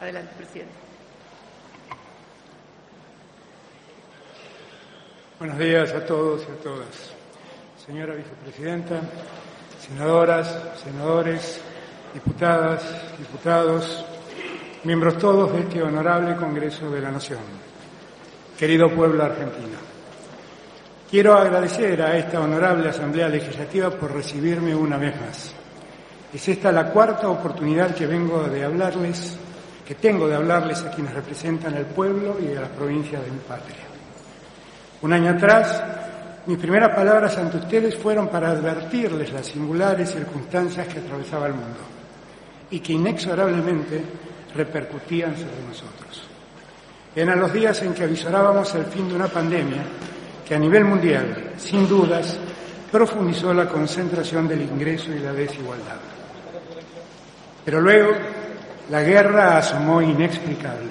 Adelante, presidente. Buenos días a todos y a todas. Señora vicepresidenta, senadoras, senadores, diputadas, diputados, miembros todos de este honorable Congreso de la Nación. Querido pueblo argentino, quiero agradecer a esta honorable Asamblea Legislativa por recibirme una vez más. Es esta la cuarta oportunidad que tengo de hablarles a quienes representan al pueblo y a la provincia de mi patria. Un año atrás, mis primeras palabras ante ustedes fueron para advertirles las singulares circunstancias que atravesaba el mundo y que inexorablemente repercutían sobre nosotros. Eran los días en que avisorábamos el fin de una pandemia que a nivel mundial, sin dudas, profundizó la concentración del ingreso y la desigualdad. Pero luego, la guerra asomó inexplicable.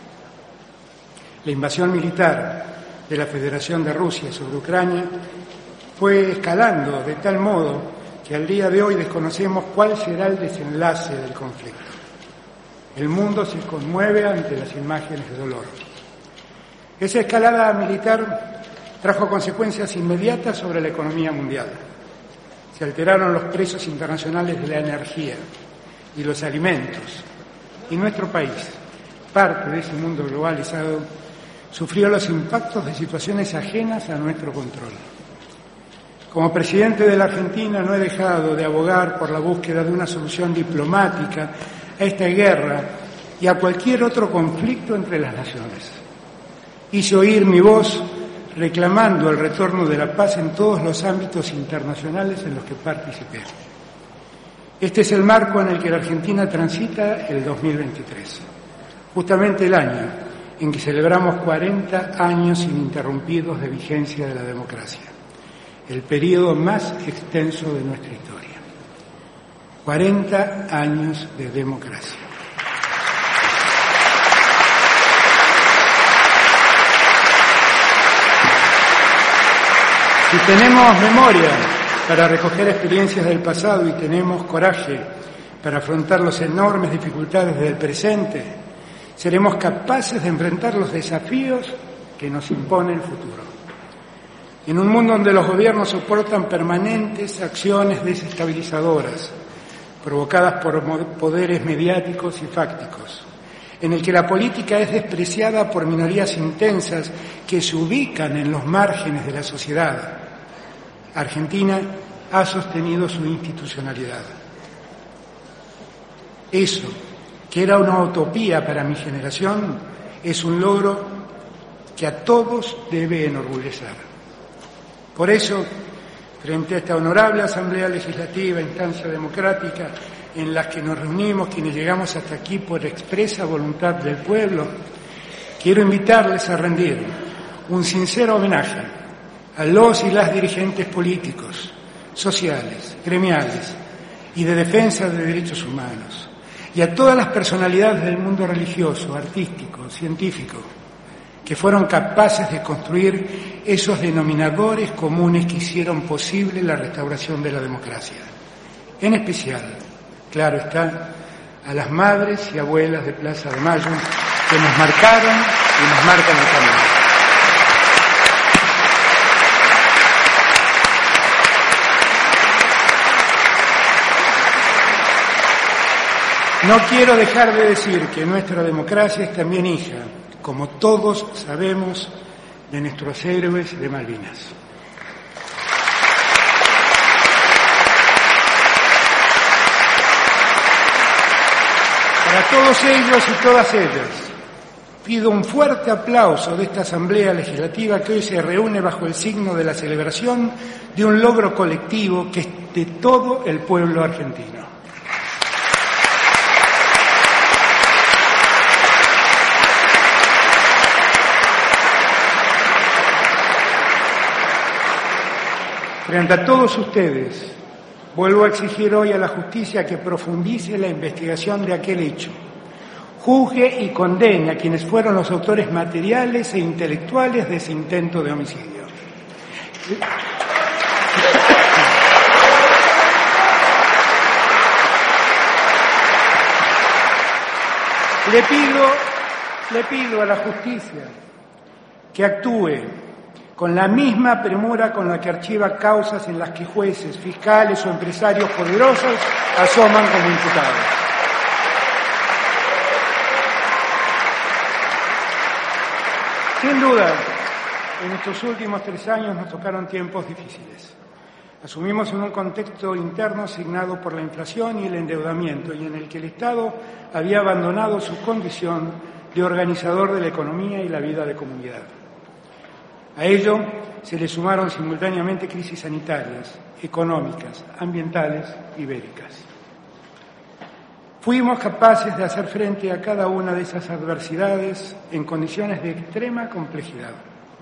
La invasión militar de la Federación de Rusia sobre Ucrania fue escalando de tal modo que al día de hoy desconocemos cuál será el desenlace del conflicto. El mundo se conmueve ante las imágenes de dolor. Esa escalada militar trajo consecuencias inmediatas sobre la economía mundial. Se alteraron los precios internacionales de la energía y los alimentos, y nuestro país, parte de ese mundo globalizado, sufrió los impactos de situaciones ajenas a nuestro control. Como presidente de la Argentina no he dejado de abogar por la búsqueda de una solución diplomática a esta guerra y a cualquier otro conflicto entre las naciones. Hice oír mi voz reclamando el retorno de la paz en todos los ámbitos internacionales en los que participé. Este es el marco en el que la Argentina transita el 2023, justamente el año en que celebramos 40 años ininterrumpidos de vigencia de la democracia, el período más extenso de nuestra historia. 40 años de democracia. Si tenemos memoria para recoger experiencias del pasado y tenemos coraje para afrontar las enormes dificultades del presente, seremos capaces de enfrentar los desafíos que nos impone el futuro. En un mundo donde los gobiernos soportan permanentes acciones desestabilizadoras provocadas por poderes mediáticos y fácticos, en el que la política es despreciada por minorías intensas que se ubican en los márgenes de la sociedad, Argentina ha sostenido su institucionalidad. Eso, que era una utopía para mi generación, es un logro que a todos debe enorgullecer. Por eso, frente a esta honorable Asamblea Legislativa, instancia democrática, en la que nos reunimos quienes llegamos hasta aquí por expresa voluntad del pueblo, quiero invitarles a rendir un sincero homenaje a los y las dirigentes políticos, sociales, gremiales y de defensa de derechos humanos, y a todas las personalidades del mundo religioso, artístico, científico, que fueron capaces de construir esos denominadores comunes que hicieron posible la restauración de la democracia. En especial, claro está, a las madres y abuelas de Plaza de Mayo que nos marcaron y nos marcan el camino. No quiero dejar de decir que nuestra democracia es también hija, como todos sabemos, de nuestros héroes de Malvinas. Para todos ellos y todas ellas, pido un fuerte aplauso de esta Asamblea Legislativa que hoy se reúne bajo el signo de la celebración de un logro colectivo que es de todo el pueblo argentino. Frente a todos ustedes, vuelvo a exigir hoy a la justicia que profundice la investigación de aquel hecho, juzgue y condene a quienes fueron los autores materiales e intelectuales de ese intento de homicidio. Le pido a la justicia que actúe con la misma premura con la que archiva causas en las que jueces, fiscales o empresarios poderosos asoman como imputados. Sin duda, en estos últimos 3 años nos tocaron tiempos difíciles. Asumimos en un contexto interno signado por la inflación y el endeudamiento, y en el que el Estado había abandonado su condición de organizador de la economía y la vida de comunidad. A ello se le sumaron simultáneamente crisis sanitarias, económicas, ambientales y bélicas. Fuimos capaces de hacer frente a cada una de esas adversidades en condiciones de extrema complejidad.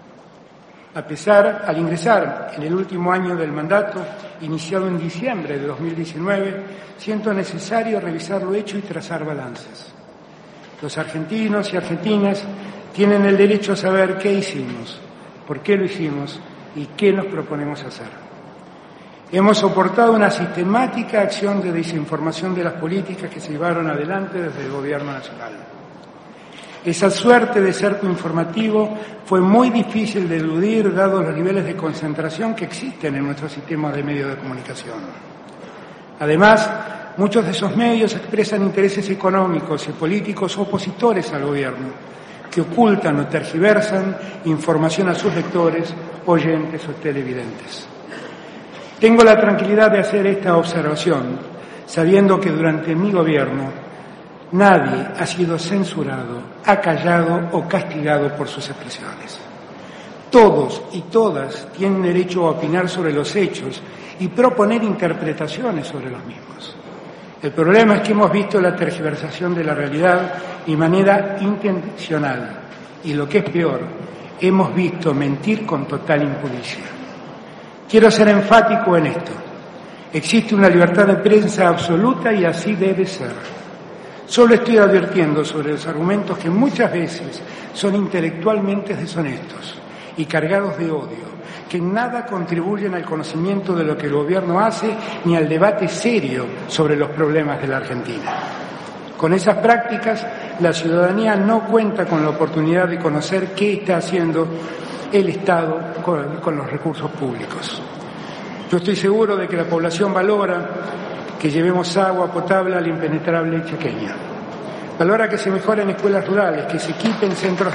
Al ingresar en el último año del mandato, iniciado en diciembre de 2019, siento necesario revisar lo hecho y trazar balances. Los argentinos y argentinas tienen el derecho a saber qué hicimos, por qué lo hicimos y qué nos proponemos hacer. Hemos soportado una sistemática acción de desinformación de las políticas que se llevaron adelante desde el Gobierno Nacional. Esa suerte de cerco informativo fue muy difícil de eludir, dados los niveles de concentración que existen en nuestro sistema de medios de comunicación. Además, muchos de esos medios expresan intereses económicos y políticos opositores al gobierno, que ocultan o tergiversan información a sus lectores, oyentes o televidentes. Tengo la tranquilidad de hacer esta observación, sabiendo que durante mi gobierno nadie ha sido censurado, acallado o castigado por sus expresiones. Todos y todas tienen derecho a opinar sobre los hechos y proponer interpretaciones sobre los mismos. El problema es que hemos visto la tergiversación de la realidad de manera intencional y, lo que es peor, hemos visto mentir con total impunición. Quiero ser enfático en esto. Existe una libertad de prensa absoluta y así debe ser. Solo estoy advirtiendo sobre los argumentos que muchas veces son intelectualmente deshonestos y cargados de odio, que en nada contribuyen al conocimiento de lo que el gobierno hace ni al debate serio sobre los problemas de la Argentina. Con esas prácticas, la ciudadanía no cuenta con la oportunidad de conocer qué está haciendo el Estado con los recursos públicos. Yo estoy seguro de que la población valora que llevemos agua potable al impenetrable chaqueña. Valora que se mejoren escuelas rurales, que se equipen centros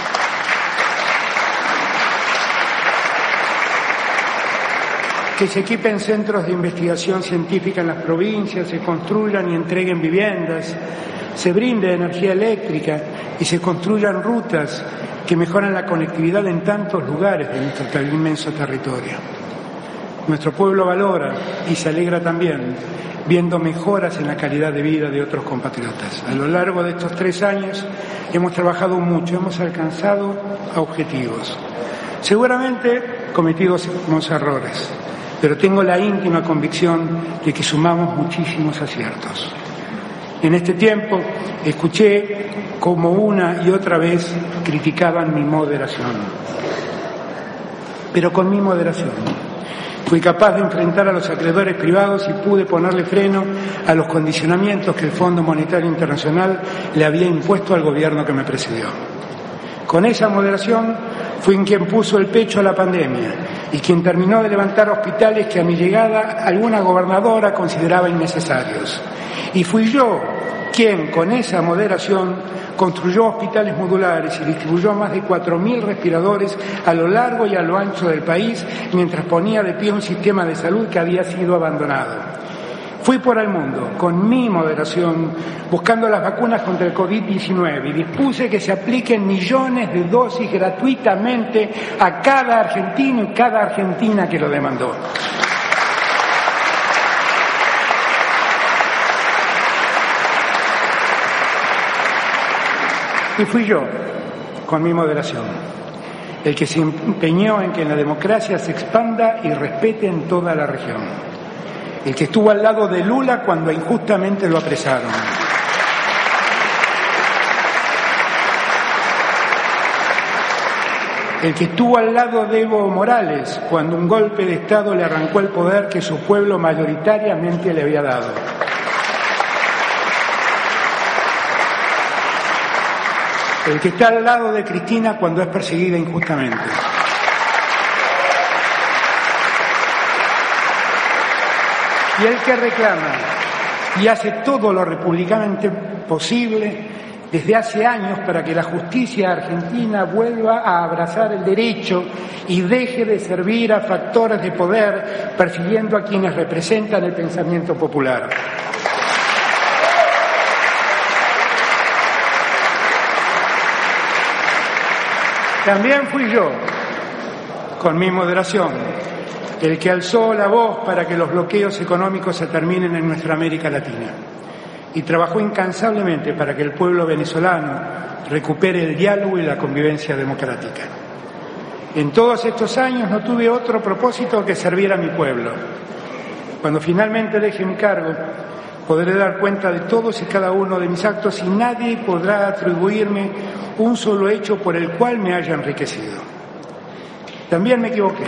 de investigación científica en las provincias, se construyan y entreguen viviendas, se brinde energía eléctrica y se construyan rutas que mejoran la conectividad en tantos lugares de nuestro inmenso territorio. Nuestro pueblo valora y se alegra también viendo mejoras en la calidad de vida de otros compatriotas. A lo largo de estos 3 años hemos trabajado mucho, hemos alcanzado objetivos. Seguramente cometimos errores, pero tengo la íntima convicción de que sumamos muchísimos aciertos. En este tiempo escuché cómo una y otra vez criticaban mi moderación, pero con mi moderación fui capaz de enfrentar a los acreedores privados y pude ponerle freno a los condicionamientos que el Fondo Monetario Internacional le había impuesto al gobierno que me precedió. Con esa moderación fui quien puso el pecho a la pandemia y quien terminó de levantar hospitales que a mi llegada alguna gobernadora consideraba innecesarios. Y fui yo quien, con esa moderación, construyó hospitales modulares y distribuyó más de 4.000 respiradores a lo largo y a lo ancho del país, mientras ponía de pie un sistema de salud que había sido abandonado. Fui por el mundo, con mi moderación, buscando las vacunas contra el COVID-19 y dispuse que se apliquen millones de dosis gratuitamente a cada argentino y cada argentina que lo demandó. Y fui yo, con mi moderación, el que se empeñó en que la democracia se expanda y respete en toda la región. El que estuvo al lado de Lula cuando injustamente lo apresaron. El que estuvo al lado de Evo Morales cuando un golpe de Estado le arrancó el poder que su pueblo mayoritariamente le había dado. el que está al lado de Cristina cuando es perseguida injustamente. Y el que reclama y hace todo lo republicanamente posible desde hace años para que la justicia argentina vuelva a abrazar el derecho y deje de servir a factores de poder persiguiendo a quienes representan el pensamiento popular. También fui yo, con mi moderación, el que alzó la voz para que los bloqueos económicos se terminen en nuestra América Latina y trabajó incansablemente para que el pueblo venezolano recupere el diálogo y la convivencia democrática. En todos estos años no tuve otro propósito que servir a mi pueblo. Cuando finalmente deje mi cargo, podré dar cuenta de todos y cada uno de mis actos y nadie podrá atribuirme un solo hecho por el cual me haya enriquecido. También me equivoqué,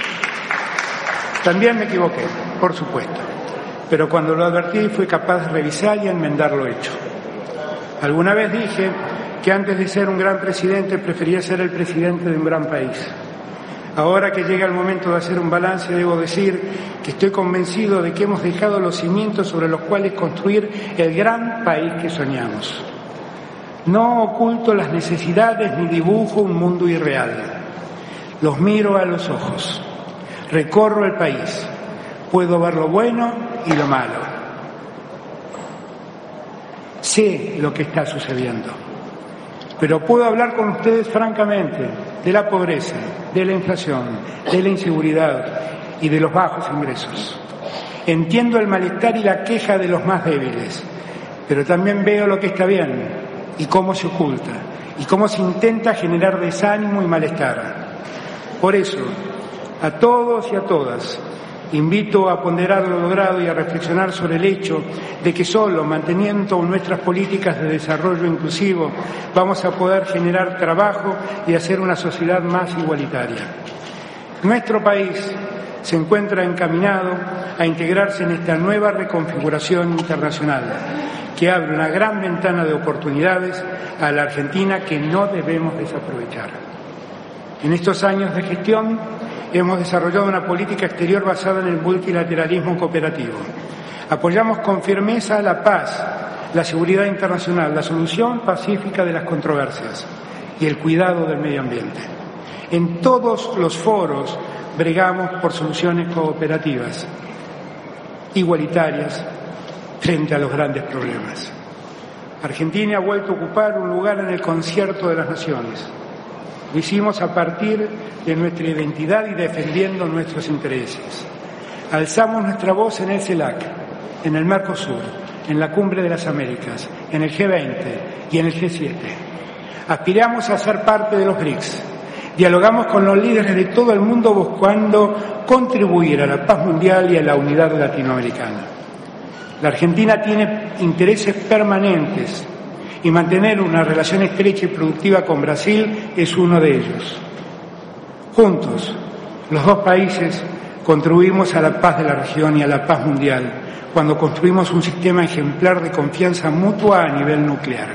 por supuesto, pero cuando lo advertí fui capaz de revisar y enmendar lo hecho. Alguna vez dije que antes de ser un gran presidente prefería ser el presidente de un gran país. Ahora que llega el momento de hacer un balance, debo decir que estoy convencido de que hemos dejado los cimientos sobre los cuales construir el gran país que soñamos. No oculto las necesidades ni dibujo un mundo irreal. Los miro a los ojos. Recorro el país. Puedo ver lo bueno y lo malo. Sé lo que está sucediendo. Pero puedo hablar con ustedes francamente de la pobreza, de la inflación, de la inseguridad y de los bajos ingresos. Entiendo el malestar y la queja de los más débiles, pero también veo lo que está bien y cómo se oculta y cómo se intenta generar desánimo y malestar. Por eso, a todos y a todas, invito a ponderar lo logrado y a reflexionar sobre el hecho de que solo manteniendo nuestras políticas de desarrollo inclusivo vamos a poder generar trabajo y hacer una sociedad más igualitaria. Nuestro país se encuentra encaminado a integrarse en esta nueva reconfiguración internacional que abre una gran ventana de oportunidades a la Argentina que no debemos desaprovechar. En estos años de gestión hemos desarrollado una política exterior basada en el multilateralismo cooperativo. Apoyamos con firmeza la paz, la seguridad internacional, la solución pacífica de las controversias y el cuidado del medio ambiente. En todos los foros bregamos por soluciones cooperativas, igualitarias, frente a los grandes problemas. Argentina ha vuelto a ocupar un lugar en el concierto de las naciones. Lo hicimos a partir de nuestra identidad y defendiendo nuestros intereses. Alzamos nuestra voz en el CELAC, en el Mercosur, en la Cumbre de las Américas, en el G20 y en el G7. Aspiramos a ser parte de los BRICS. Dialogamos con los líderes de todo el mundo buscando contribuir a la paz mundial y a la unidad latinoamericana. La Argentina tiene intereses permanentes y mantener una relación estrecha y productiva con Brasil es uno de ellos. Juntos, los dos países contribuimos a la paz de la región y a la paz mundial cuando construimos un sistema ejemplar de confianza mutua a nivel nuclear.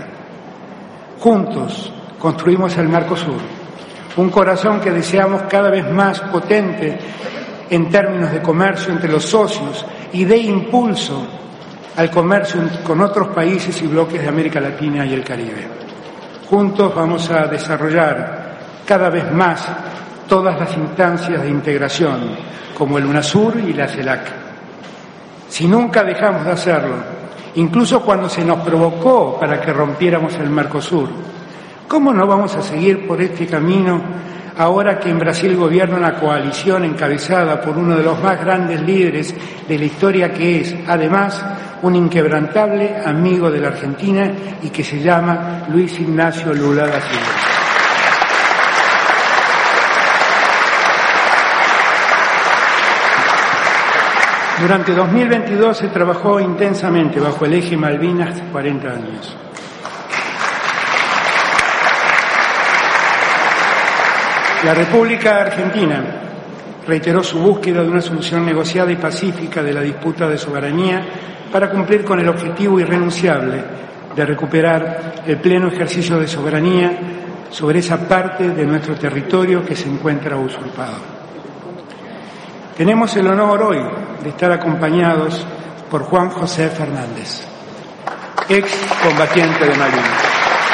Juntos construimos el Mercosur, un corazón que deseamos cada vez más potente en términos de comercio entre los socios y de impulso al comercio con otros países y bloques de América Latina y el Caribe. Juntos vamos a desarrollar cada vez más todas las instancias de integración, como el UNASUR y la CELAC. Si nunca dejamos de hacerlo, incluso cuando se nos provocó para que rompiéramos el Mercosur, ¿cómo no vamos a seguir por este camino ahora que en Brasil gobierna una coalición encabezada por uno de los más grandes líderes de la historia que es, además, un inquebrantable amigo de la Argentina y que se llama Luis Ignacio Lula da Silva? Durante 2022 se trabajó intensamente bajo el eje Malvinas 40 años. La República Argentina reiteró su búsqueda de una solución negociada y pacífica de la disputa de soberanía para cumplir con el objetivo irrenunciable de recuperar el pleno ejercicio de soberanía sobre esa parte de nuestro territorio que se encuentra usurpado. Tenemos el honor hoy de estar acompañados por Juan José Fernández, ex combatiente de Malvinas.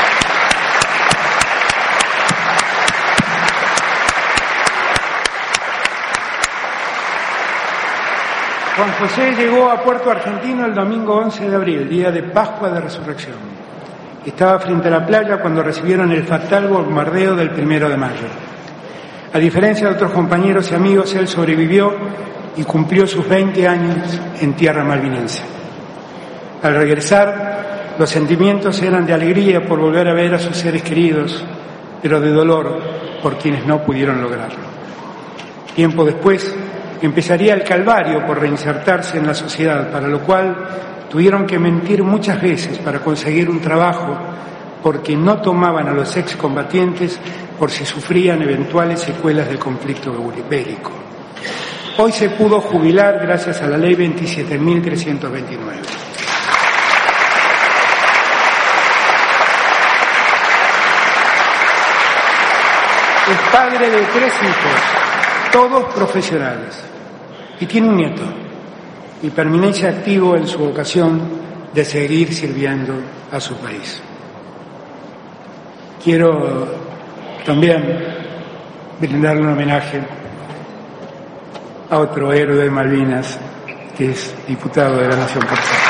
Juan José llegó a Puerto Argentino el domingo 11 de abril, día de Pascua de Resurrección. Estaba frente a la playa cuando recibieron el fatal bombardeo del 1 de mayo. A diferencia de otros compañeros y amigos, él sobrevivió y cumplió sus 20 años en tierra malvinense. Al regresar, los sentimientos eran de alegría por volver a ver a sus seres queridos, pero de dolor por quienes no pudieron lograrlo. Tiempo después, empezaría el calvario por reinsertarse en la sociedad, para lo cual tuvieron que mentir muchas veces para conseguir un trabajo, porque no tomaban a los excombatientes por si sufrían eventuales secuelas del conflicto bélico. Hoy se pudo jubilar gracias a la Ley 27.329. Es padre de 3 hijos, todos profesionales, y tiene un nieto, y permanece activo en su vocación de seguir sirviendo a su país. Quiero también brindarle un homenaje a otro héroe de Malvinas, que es diputado de la Nación Porteña.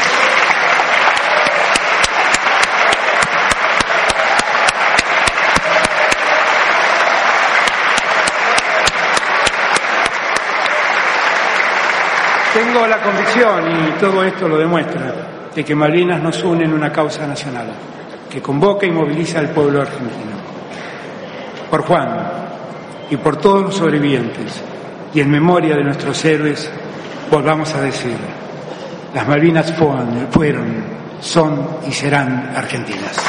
Tengo la convicción, y todo esto lo demuestra, de que Malvinas nos une en una causa nacional, que convoca y moviliza al pueblo argentino. Por Juan y por todos los sobrevivientes, y en memoria de nuestros héroes, volvamos a decir: las Malvinas fueron, son y serán argentinas.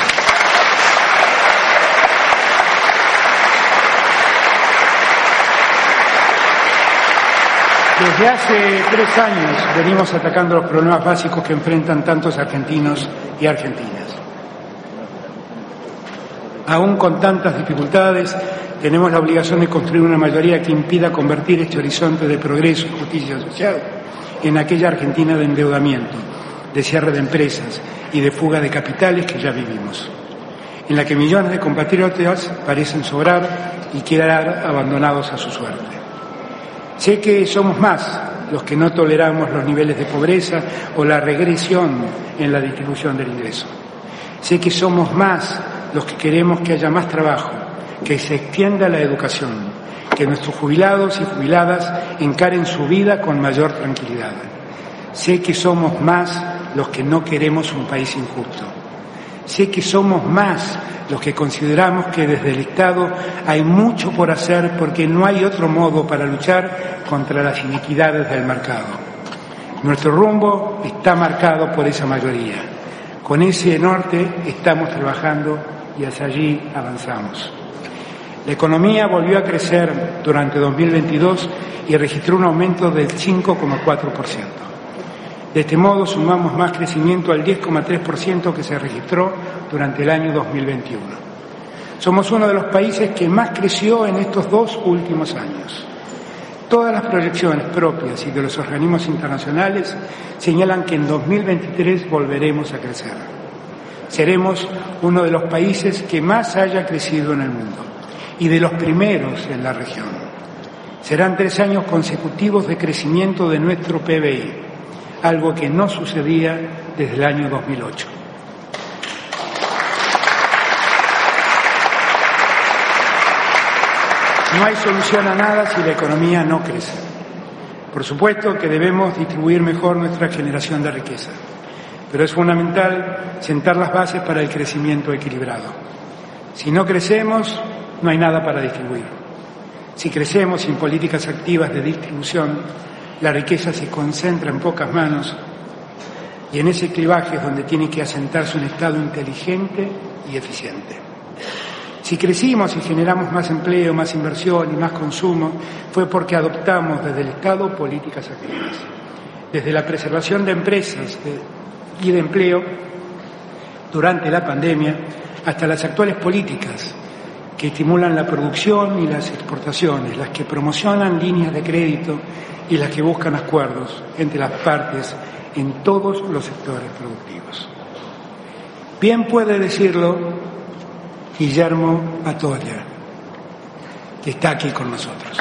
Desde hace 3 años venimos atacando los problemas básicos que enfrentan tantos argentinos y argentinas. Aún con tantas dificultades, tenemos la obligación de construir una mayoría que impida convertir este horizonte de progreso y justicia social en aquella Argentina de endeudamiento, de cierre de empresas y de fuga de capitales que ya vivimos, en la que millones de compatriotas parecen sobrar y quedar abandonados a su suerte. Sé que somos más los que no toleramos los niveles de pobreza o la regresión en la distribución del ingreso. Sé que somos más los que queremos que haya más trabajo, que se extienda la educación, que nuestros jubilados y jubiladas encaren su vida con mayor tranquilidad. Sé que somos más los que no queremos un país injusto. Sé que somos más los que consideramos que desde el Estado hay mucho por hacer porque no hay otro modo para luchar contra las iniquidades del mercado. Nuestro rumbo está marcado por esa mayoría. Con ese norte estamos trabajando y hacia allí avanzamos. La economía volvió a crecer durante 2022 y registró un aumento del 5,4%. De este modo sumamos más crecimiento al 10,3% que se registró durante el año 2021. Somos uno de los países que más creció en estos 2 últimos años. Todas las proyecciones propias y de los organismos internacionales señalan que en 2023 volveremos a crecer. Seremos uno de los países que más haya crecido en el mundo y de los primeros en la región. Serán 3 años consecutivos de crecimiento de nuestro PBI, algo que no sucedía desde el año 2008. No hay solución a nada si la economía no crece. Por supuesto que debemos distribuir mejor nuestra generación de riqueza, pero es fundamental sentar las bases para el crecimiento equilibrado. Si no crecemos, no hay nada para distribuir. Si crecemos sin políticas activas de distribución, la riqueza se concentra en pocas manos y en ese clivaje es donde tiene que asentarse un Estado inteligente y eficiente. Si crecimos y generamos más empleo, más inversión y más consumo, fue porque adoptamos desde el Estado políticas activas. Desde la preservación de empresas y de empleo, durante la pandemia, hasta las actuales políticas que estimulan la producción y las exportaciones, las que promocionan líneas de crédito y las que buscan acuerdos entre las partes en todos los sectores productivos. Bien puede decirlo Guillermo Atolla, que está aquí con nosotros.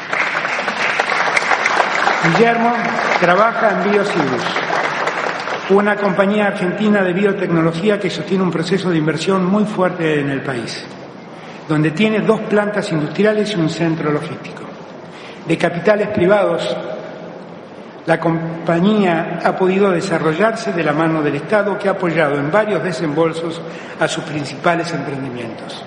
Guillermo trabaja en Biosirus, una compañía argentina de biotecnología que sostiene un proceso de inversión muy fuerte en el país, donde tiene 2 plantas industriales y un centro logístico. De capitales privados, la compañía ha podido desarrollarse de la mano del Estado, que ha apoyado en varios desembolsos a sus principales emprendimientos.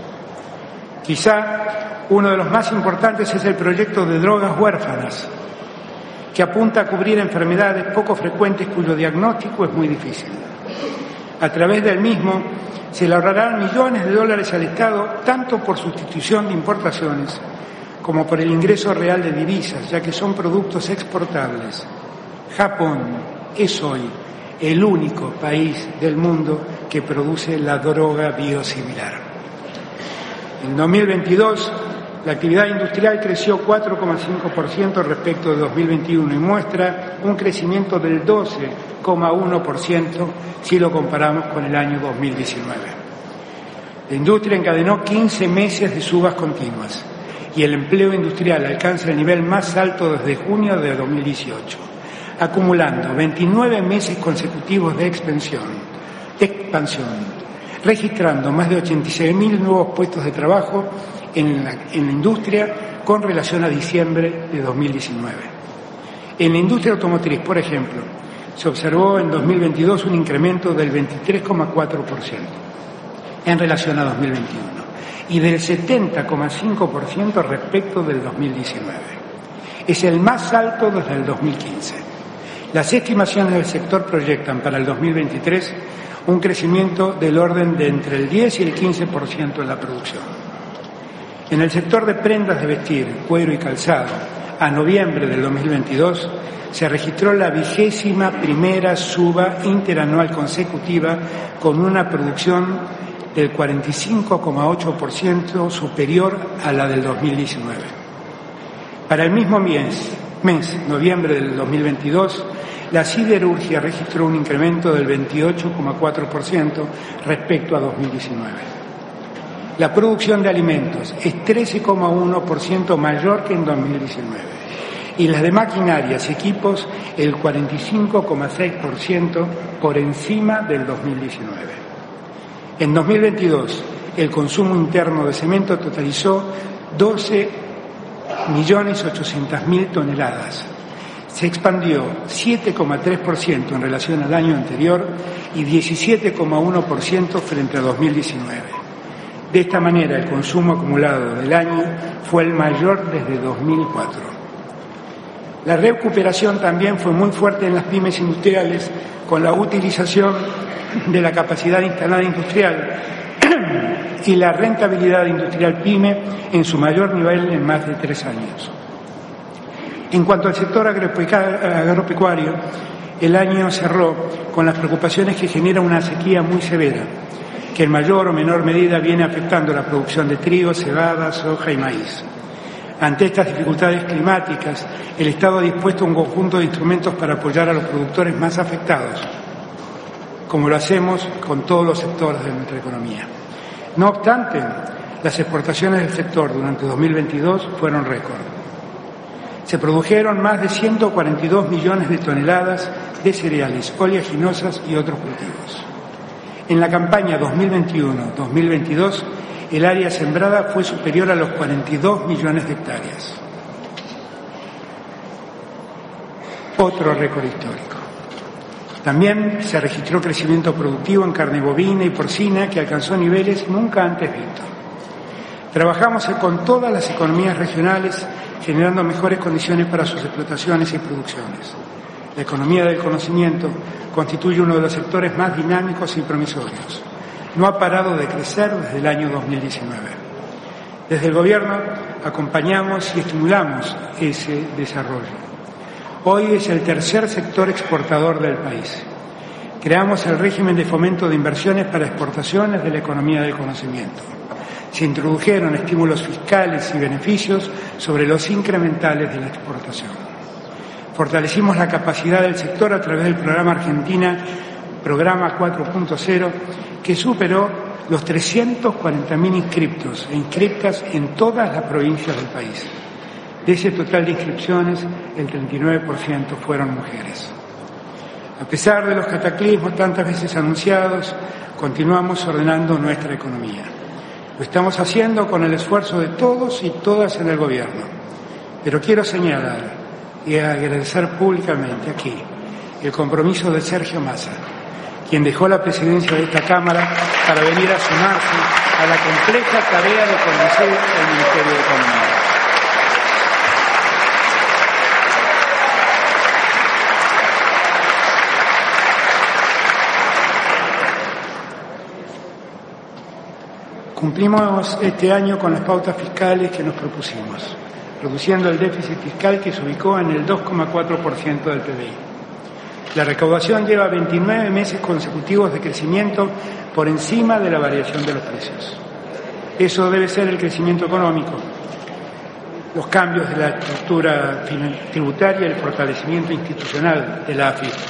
Quizá uno de los más importantes es el proyecto de drogas huérfanas, que apunta a cubrir enfermedades poco frecuentes cuyo diagnóstico es muy difícil. A través del mismo se le ahorrarán millones de dólares al Estado, tanto por sustitución de importaciones como por el ingreso real de divisas, ya que son productos exportables. Japón es hoy el único país del mundo que produce la droga biosimilar. En 2022, la actividad industrial creció 4,5% respecto de 2021 y muestra un crecimiento del 12,1% si lo comparamos con el año 2019. La industria encadenó 15 meses de subas continuas y el empleo industrial alcanza el nivel más alto desde junio de 2018, acumulando 29 meses consecutivos de expansión, registrando más de 86.000 nuevos puestos de trabajo en la industria con relación a diciembre de 2019. En la industria automotriz, por ejemplo, se observó en 2022 un incremento del 23,4% en relación a 2021 y del 70,5% respecto del 2019. Es el más alto desde el 2015. Las estimaciones del sector proyectan para el 2023 un crecimiento del orden de entre el 10 y el 15% en la producción. En el sector de prendas de vestir, cuero y calzado, a noviembre del 2022, se registró la 21ª suba interanual consecutiva con una producción del 45,8% superior a la del 2019. Para el mismo mes, noviembre del 2022, la siderurgia registró un incremento del 28,4% respecto a 2019. La producción de alimentos es 13,1% mayor que en 2019 y las de maquinarias y equipos el 45,6% por encima del 2019. En 2022, el consumo interno de cemento totalizó 12.800.000 toneladas. Se expandió 7,3% en relación al año anterior y 17,1% frente a 2019. De esta manera, el consumo acumulado del año fue el mayor desde 2004. La recuperación también fue muy fuerte en las pymes industriales, con la utilización de la capacidad instalada industrial y la rentabilidad industrial pyme en su mayor nivel en más de 3 años. En cuanto al sector agropecuario, el año cerró con las preocupaciones que genera una sequía muy severa, que en mayor o menor medida viene afectando la producción de trigo, cebada, soja y maíz. Ante estas dificultades climáticas, el Estado ha dispuesto un conjunto de instrumentos para apoyar a los productores más afectados, como lo hacemos con todos los sectores de nuestra economía. No obstante, las exportaciones del sector durante 2022 fueron récord. Se produjeron más de 142 millones de toneladas de cereales, oleaginosas y otros cultivos. En la campaña 2021-2022, el área sembrada fue superior a los 42 millones de hectáreas. Otro récord histórico. También se registró crecimiento productivo en carne bovina y porcina que alcanzó niveles nunca antes vistos. Trabajamos con todas las economías regionales generando mejores condiciones para sus explotaciones y producciones. La economía del conocimiento constituye uno de los sectores más dinámicos y promisorios. No ha parado de crecer desde el año 2019. Desde el Gobierno acompañamos y estimulamos ese desarrollo. Hoy es el tercer sector exportador del país. Creamos el régimen de fomento de inversiones para exportaciones de la economía del conocimiento. Se introdujeron estímulos fiscales y beneficios sobre los incrementales de la exportación. Fortalecimos la capacidad del sector a través del programa Argentina, Programa 4.0, que superó los 340.000 inscriptos e inscriptas en todas las provincias del país. De ese total de inscripciones, el 39% fueron mujeres. A pesar de los cataclismos tantas veces anunciados, continuamos ordenando nuestra economía. Lo estamos haciendo con el esfuerzo de todos y todas en el gobierno. Pero quiero señalar y agradecer públicamente aquí el compromiso de Sergio Massa, quien dejó la presidencia de esta Cámara para venir a sumarse a la compleja tarea de conducir el Ministerio de Economía. Cumplimos este año con las pautas fiscales que nos propusimos, reduciendo el déficit fiscal que se ubicó en el 2,4% del PBI. La recaudación lleva 29 meses consecutivos de crecimiento por encima de la variación de los precios. Eso debe ser el crecimiento económico, los cambios de la estructura tributaria y el fortalecimiento institucional de la AFIP.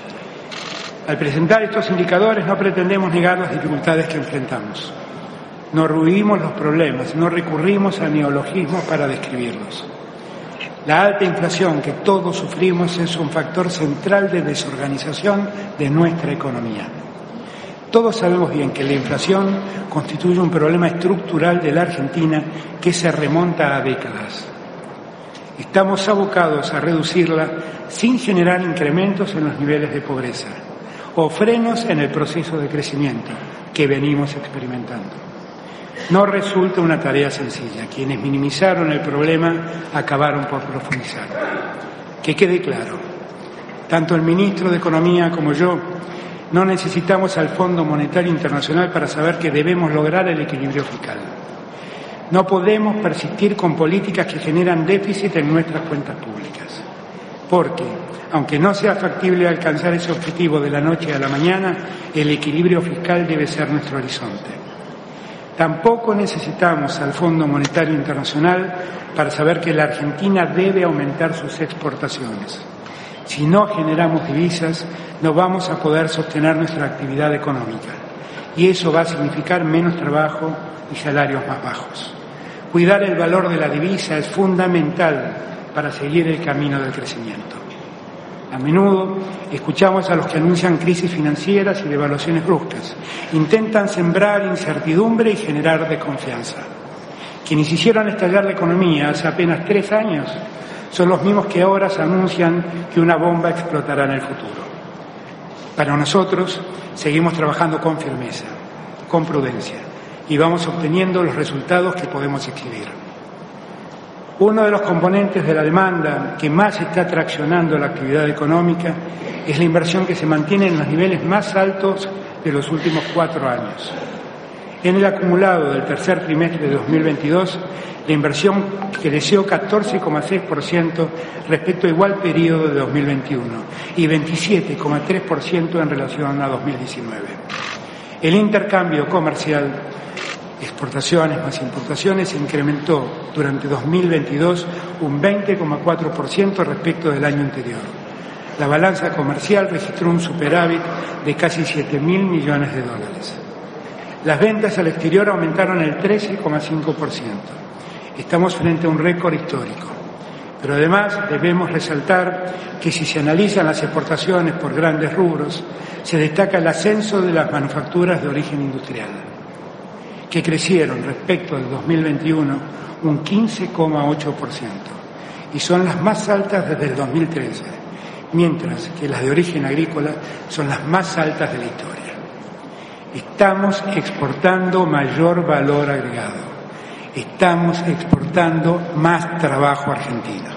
Al presentar estos indicadores no pretendemos negar las dificultades que enfrentamos. No rehuimos los problemas, no recurrimos a neologismos para describirlos. La alta inflación que todos sufrimos es un factor central de desorganización de nuestra economía. Todos sabemos bien que la inflación constituye un problema estructural de la Argentina que se remonta a décadas. Estamos abocados a reducirla sin generar incrementos en los niveles de pobreza o frenos en el proceso de crecimiento que venimos experimentando. No resulta una tarea sencilla. Quienes minimizaron el problema acabaron por profundizar. Que quede claro, tanto el ministro de Economía como yo no necesitamos al Fondo Monetario Internacional para saber que debemos lograr el equilibrio fiscal. No podemos persistir con políticas que generan déficit en nuestras cuentas públicas, porque, aunque no sea factible alcanzar ese objetivo de la noche a la mañana, el equilibrio fiscal debe ser nuestro horizonte. Tampoco necesitamos al Fondo Monetario Internacional para saber que la Argentina debe aumentar sus exportaciones. Si no generamos divisas, no vamos a poder sostener nuestra actividad económica. Y eso va a significar menos trabajo y salarios más bajos. Cuidar el valor de la divisa es fundamental para seguir el camino del crecimiento. A menudo escuchamos a los que anuncian crisis financieras y devaluaciones bruscas. Intentan sembrar incertidumbre y generar desconfianza. Quienes hicieron estallar la economía hace apenas 3 años son los mismos que ahora se anuncian que una bomba explotará en el futuro. Para nosotros, seguimos trabajando con firmeza, con prudencia, y vamos obteniendo los resultados que podemos exhibir. Uno de los componentes de la demanda que más está traccionando la actividad económica es la inversión que se mantiene en los niveles más altos de los últimos 4 años. En el acumulado del tercer trimestre de 2022, la inversión creció 14,6% respecto a igual periodo de 2021 y 27,3% en relación a 2019. El intercambio comercial, exportaciones más importaciones, se incrementó durante 2022 un 20,4% respecto del año anterior. La balanza comercial registró un superávit de casi $7.000 millones. Las ventas al exterior aumentaron el 13,5%. Estamos frente a un récord histórico. Pero además debemos resaltar que si se analizan las exportaciones por grandes rubros, se destaca el ascenso de las manufacturas de origen industrial, que crecieron respecto del 2021 un 15,8% y son las más altas desde el 2013, mientras que las de origen agrícola son las más altas de la historia. Estamos exportando mayor valor agregado, estamos exportando más trabajo argentino.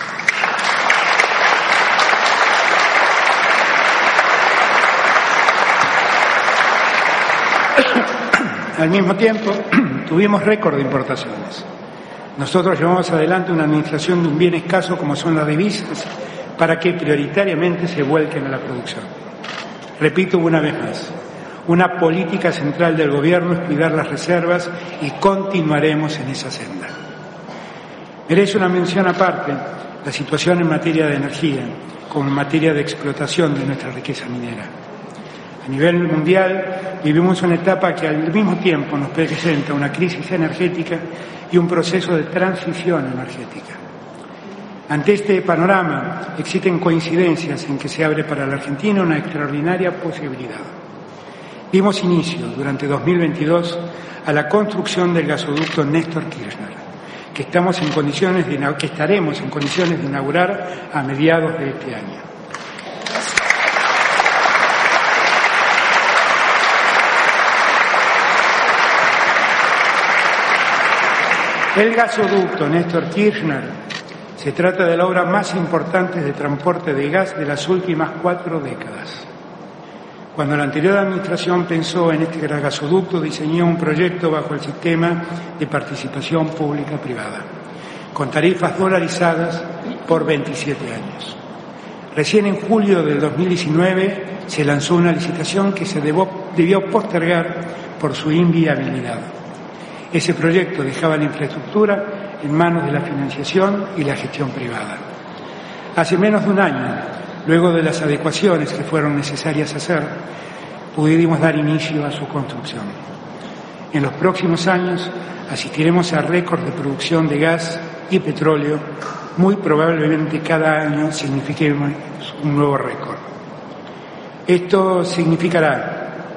Al mismo tiempo, tuvimos récord de importaciones. Nosotros llevamos adelante una administración de un bien escaso como son las divisas para que prioritariamente se vuelquen a la producción. Repito una vez más, una política central del Gobierno es cuidar las reservas y continuaremos en esa senda. Merece una mención aparte la situación en materia de energía, como en materia de explotación de nuestra riqueza minera. A nivel mundial vivimos una etapa que al mismo tiempo nos presenta una crisis energética y un proceso de transición energética. Ante este panorama existen coincidencias en que se abre para la Argentina una extraordinaria posibilidad. Dimos inicio durante 2022 a la construcción del gasoducto Néstor Kirchner, que estaremos en condiciones de inaugurar a mediados de este año. El gasoducto Néstor Kirchner se trata de la obra más importante de transporte de gas de las últimas 4 décadas. Cuando la anterior administración pensó en este gasoducto, diseñó un proyecto bajo el sistema de participación pública-privada, con tarifas dolarizadas por 27 años. Recién en julio del 2019 se lanzó una licitación que se debió postergar por su inviabilidad. Ese proyecto dejaba la infraestructura en manos de la financiación y la gestión privada. Hace menos de un año, luego de las adecuaciones que fueron necesarias hacer, pudimos dar inicio a su construcción. En los próximos años asistiremos a récords de producción de gas y petróleo, muy probablemente cada año signifiquemos un nuevo récord. Esto significará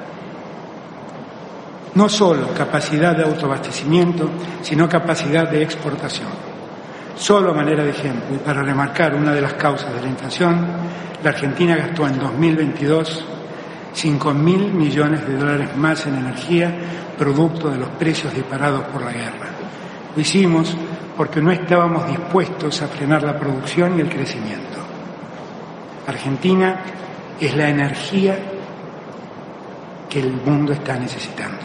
no solo capacidad de autoabastecimiento, sino capacidad de exportación. Solo a manera de ejemplo, y para remarcar una de las causas de la inflación, la Argentina gastó en 2022 $5.000 millones más en energía, producto de los precios disparados por la guerra. Lo hicimos porque no estábamos dispuestos a frenar la producción y el crecimiento. Argentina es la energía que el mundo está necesitando.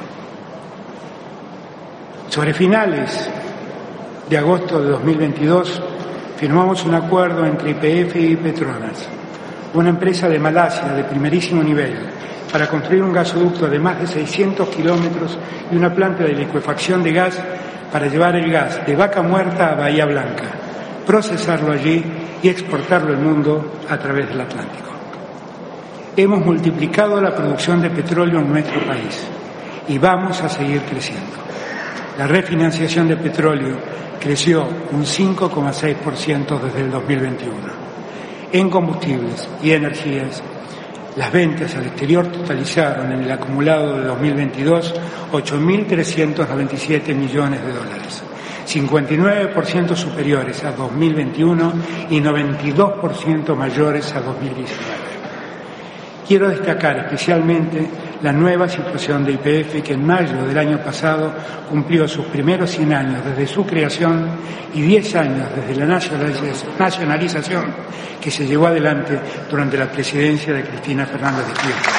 Sobre finales de agosto de 2022, firmamos un acuerdo entre YPF y Petronas, una empresa de Malasia de primerísimo nivel, para construir un gasoducto de más de 600 kilómetros y una planta de licuefacción de gas para llevar el gas de Vaca Muerta a Bahía Blanca, procesarlo allí y exportarlo al mundo a través del Atlántico. Hemos multiplicado la producción de petróleo en nuestro país y vamos a seguir creciendo. La refinanciación de petróleo creció un 5,6% desde el 2021. En combustibles y energías, las ventas al exterior totalizaron en el acumulado de 2022 $8.397 millones, 59% superiores a 2021 y 92% mayores a 2019. Quiero destacar especialmente la nueva situación de YPF, que en mayo del año pasado cumplió sus primeros 100 años desde su creación y 10 años desde la nacionalización que se llevó adelante durante la presidencia de Cristina Fernández de Kirchner.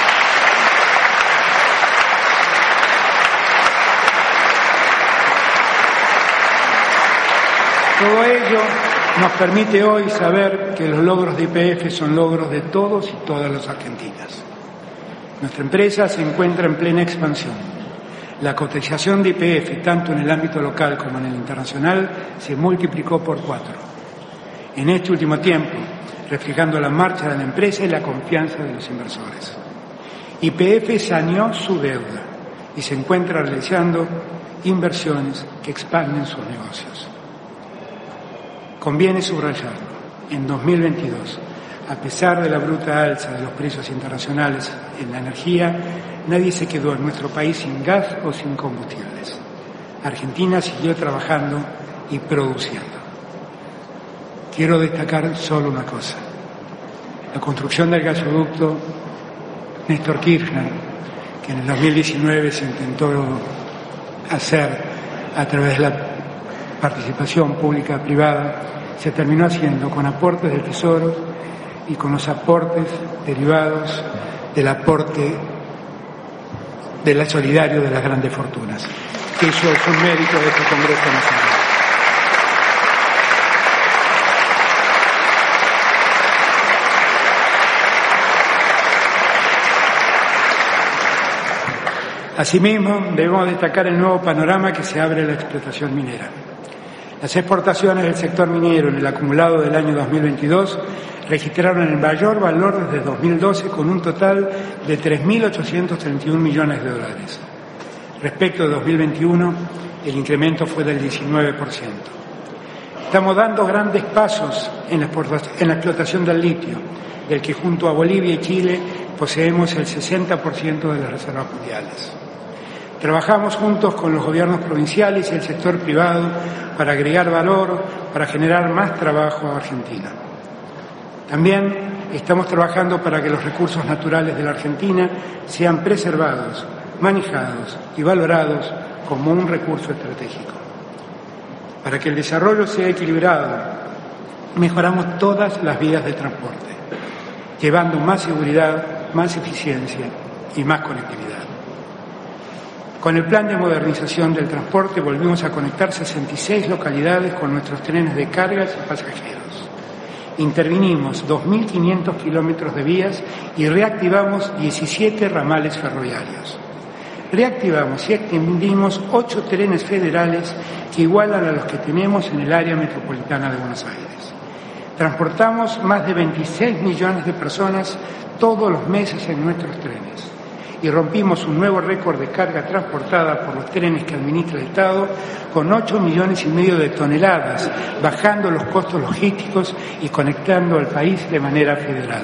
Todo ello nos permite hoy saber que los logros de YPF son logros de todos y todas las argentinas. Nuestra empresa se encuentra en plena expansión. La cotización de YPF, tanto en el ámbito local como en el internacional, se multiplicó por 4. En este último tiempo, reflejando la marcha de la empresa y la confianza de los inversores. YPF saneó su deuda y se encuentra realizando inversiones que expanden sus negocios. Conviene subrayarlo, en 2022, a pesar de la bruta alza de los precios internacionales en la energía, nadie se quedó en nuestro país sin gas o sin combustibles. Argentina siguió trabajando y produciendo. Quiero destacar solo una cosa. La construcción del gasoducto Néstor Kirchner, que en el 2019 se intentó hacer a través de la participación pública-privada, se terminó haciendo con aportes del Tesoro y con los aportes derivados del aporte solidario de las grandes fortunas. Eso es un mérito de este Congreso Nacional. Asimismo, debemos destacar el nuevo panorama que se abre a la explotación minera. Las exportaciones del sector minero en el acumulado del año 2022 registraron el mayor valor desde 2012 con un total de 3.831 millones de dólares. Respecto de 2021, el incremento fue del 19%. Estamos dando grandes pasos en la explotación del litio, del que junto a Bolivia y Chile poseemos el 60% de las reservas mundiales. Trabajamos juntos con los gobiernos provinciales y el sector privado para agregar valor, para generar más trabajo a Argentina. También estamos trabajando para que los recursos naturales de la Argentina sean preservados, manejados y valorados como un recurso estratégico. Para que el desarrollo sea equilibrado, mejoramos todas las vías de transporte, llevando más seguridad, más eficiencia y más conectividad. Con el plan de modernización del transporte volvimos a conectar 66 localidades con nuestros trenes de cargas y pasajeros. Intervinimos 2.500 kilómetros de vías y reactivamos 17 ramales ferroviarios. Reactivamos y extendimos 8 trenes federales que igualan a los que tenemos en el área metropolitana de Buenos Aires. Transportamos más de 26 millones de personas todos los meses en nuestros trenes y rompimos un nuevo récord de carga transportada por los trenes que administra el Estado con 8,5 millones de toneladas, bajando los costos logísticos y conectando al país de manera federal.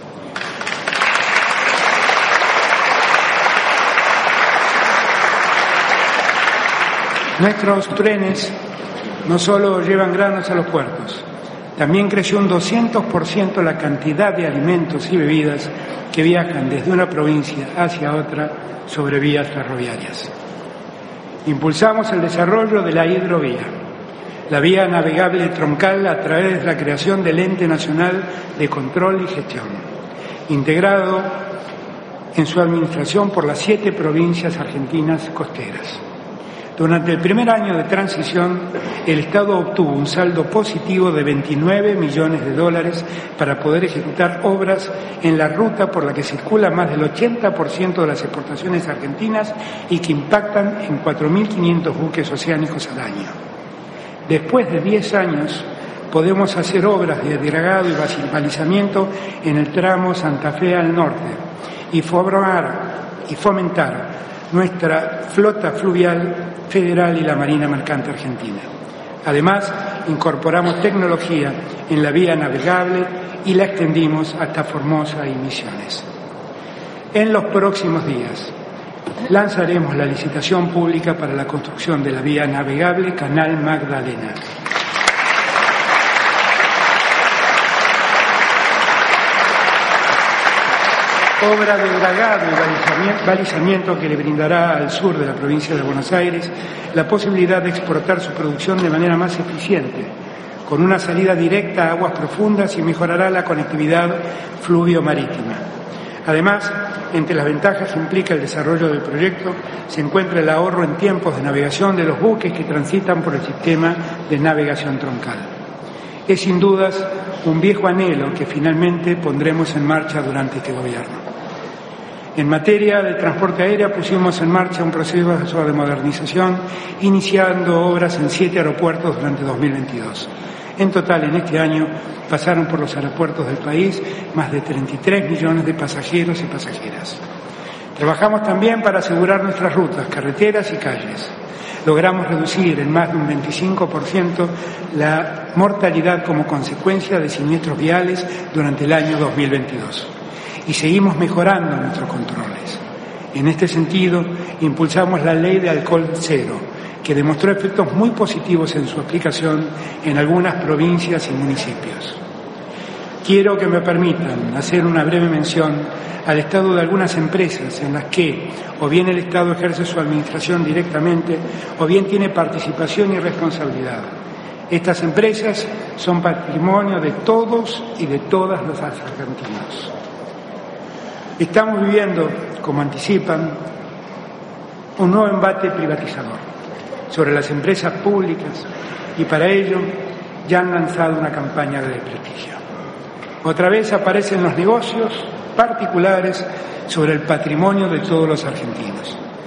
Nuestros trenes no solo llevan granos a los puertos, también creció un 200% la cantidad de alimentos y bebidas que viajan desde una provincia hacia otra sobre vías ferroviarias. Impulsamos el desarrollo de la hidrovía, la vía navegable troncal a través de la creación del Ente Nacional de Control y Gestión, integrado en su administración por las 7 provincias argentinas costeras. Durante el primer año de transición, el Estado obtuvo un saldo positivo de 29 millones de dólares para poder ejecutar obras en la ruta por la que circula más del 80% de las exportaciones argentinas y que impactan en 4.500 buques oceánicos al año. Después de 10 años, podemos hacer obras de dragado y balizamiento en el tramo Santa Fe al norte y fomentar nuestra flota fluvial federal y la Marina Mercante Argentina. Además, incorporamos tecnología en la vía navegable y la extendimos hasta Formosa y Misiones. En los próximos días lanzaremos la licitación pública para la construcción de la vía navegable Canal Magdalena. Obra de dragado y balizamiento que le brindará al sur de la provincia de Buenos Aires la posibilidad de exportar su producción de manera más eficiente, con una salida directa a aguas profundas y mejorará la conectividad fluvio-marítima. Además, entre las ventajas que implica el desarrollo del proyecto se encuentra el ahorro en tiempos de navegación de los buques que transitan por el sistema de navegación troncal. Es sin dudas un viejo anhelo que finalmente pondremos en marcha durante este gobierno. En materia de transporte aéreo pusimos en marcha un proceso de modernización, iniciando obras en 7 aeropuertos durante 2022. En total, en este año, pasaron por los aeropuertos del país más de 33 millones de pasajeros y pasajeras. Trabajamos también para asegurar nuestras rutas, carreteras y calles. Logramos reducir en más de un 25% la mortalidad como consecuencia de siniestros viales durante el año 2022. Y seguimos mejorando nuestros controles. En este sentido, impulsamos la ley de alcohol cero, que demostró efectos muy positivos en su aplicación en algunas provincias y municipios. Quiero que me permitan hacer una breve mención al estado de algunas empresas en las que o bien el Estado ejerce su administración directamente o bien tiene participación y responsabilidad. Estas empresas son patrimonio de todos y de todas los argentinos. Estamos viviendo, como anticipan, un nuevo embate privatizador sobre las empresas públicas y para ello ya han lanzado una campaña de desprestigio. Otra vez aparecen los negocios particulares sobre el patrimonio de todos los argentinos.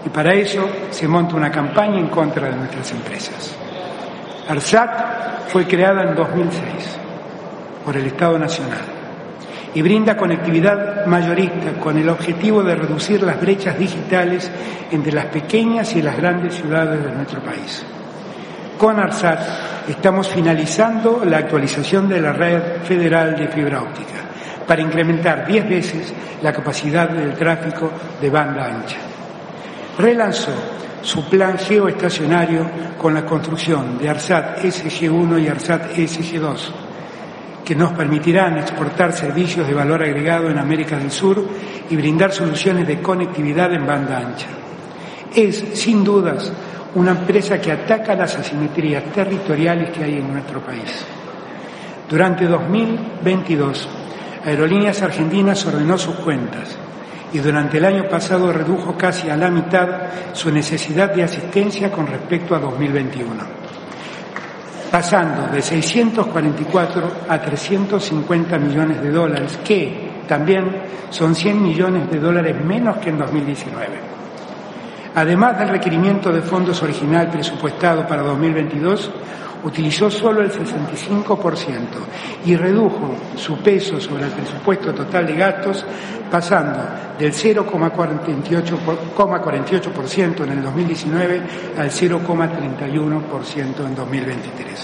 Y para eso se monta una campaña en contra de nuestras empresas. ARSAT fue creada en 2006 por el Estado Nacional y brinda conectividad mayorista con el objetivo de reducir las brechas digitales entre las pequeñas y las grandes ciudades de nuestro país. Con ARSAT estamos finalizando la actualización de la red federal de fibra óptica para incrementar 10 veces la capacidad del tráfico de banda ancha. Relanzó su plan geoestacionario con la construcción de ARSAT SG1 y ARSAT SG2, que nos permitirán exportar servicios de valor agregado en América del Sur y brindar soluciones de conectividad en banda ancha. Es, sin dudas, una empresa que ataca las asimetrías territoriales que hay en nuestro país. Durante 2022, Aerolíneas Argentinas ordenó sus cuentas y durante el año pasado redujo casi a la mitad su necesidad de asistencia con respecto a 2021, pasando de 644 a 350 millones de dólares, que también son 100 millones de dólares menos que en 2019. Además del requerimiento de fondos original presupuestado para 2022, utilizó solo el 65% y redujo su peso sobre el presupuesto total de gastos, pasando del 0,48% en el 2019 al 0,31% en 2023.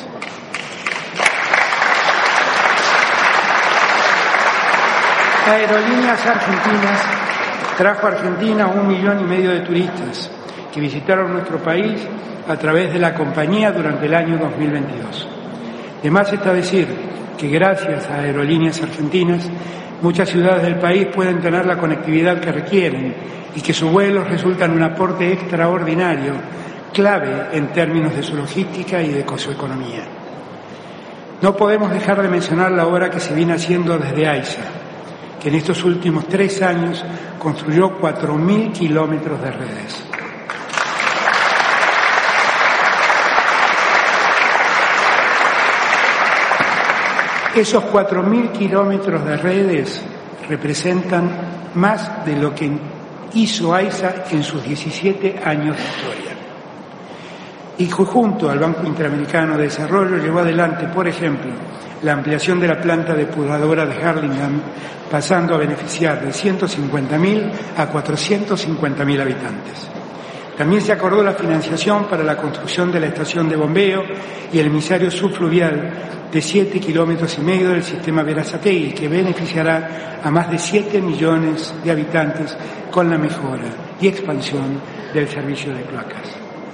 Aerolíneas Argentinas trajo a Argentina 1,5 millones de turistas que visitaron nuestro país a través de la compañía durante el año 2022. De más está decir que gracias a Aerolíneas Argentinas, muchas ciudades del país pueden tener la conectividad que requieren y que sus vuelos resultan un aporte extraordinario, clave en términos de su logística y de su economía. No podemos dejar de mencionar la obra que se viene haciendo desde AISA, que en estos últimos 3 años construyó 4.000 kilómetros de redes. Esos 4.000 kilómetros de redes representan más de lo que hizo AISA en sus 17 años de historia. Y junto al Banco Interamericano de Desarrollo llevó adelante, por ejemplo, la ampliación de la planta depuradora de Hurlingham, pasando a beneficiar de 150.000 a 450.000 habitantes. También se acordó la financiación para la construcción de la estación de bombeo y el emisario subfluvial de 7,5 kilómetros del sistema Berazategui, que beneficiará a más de 7 millones de habitantes con la mejora y expansión del servicio de cloacas.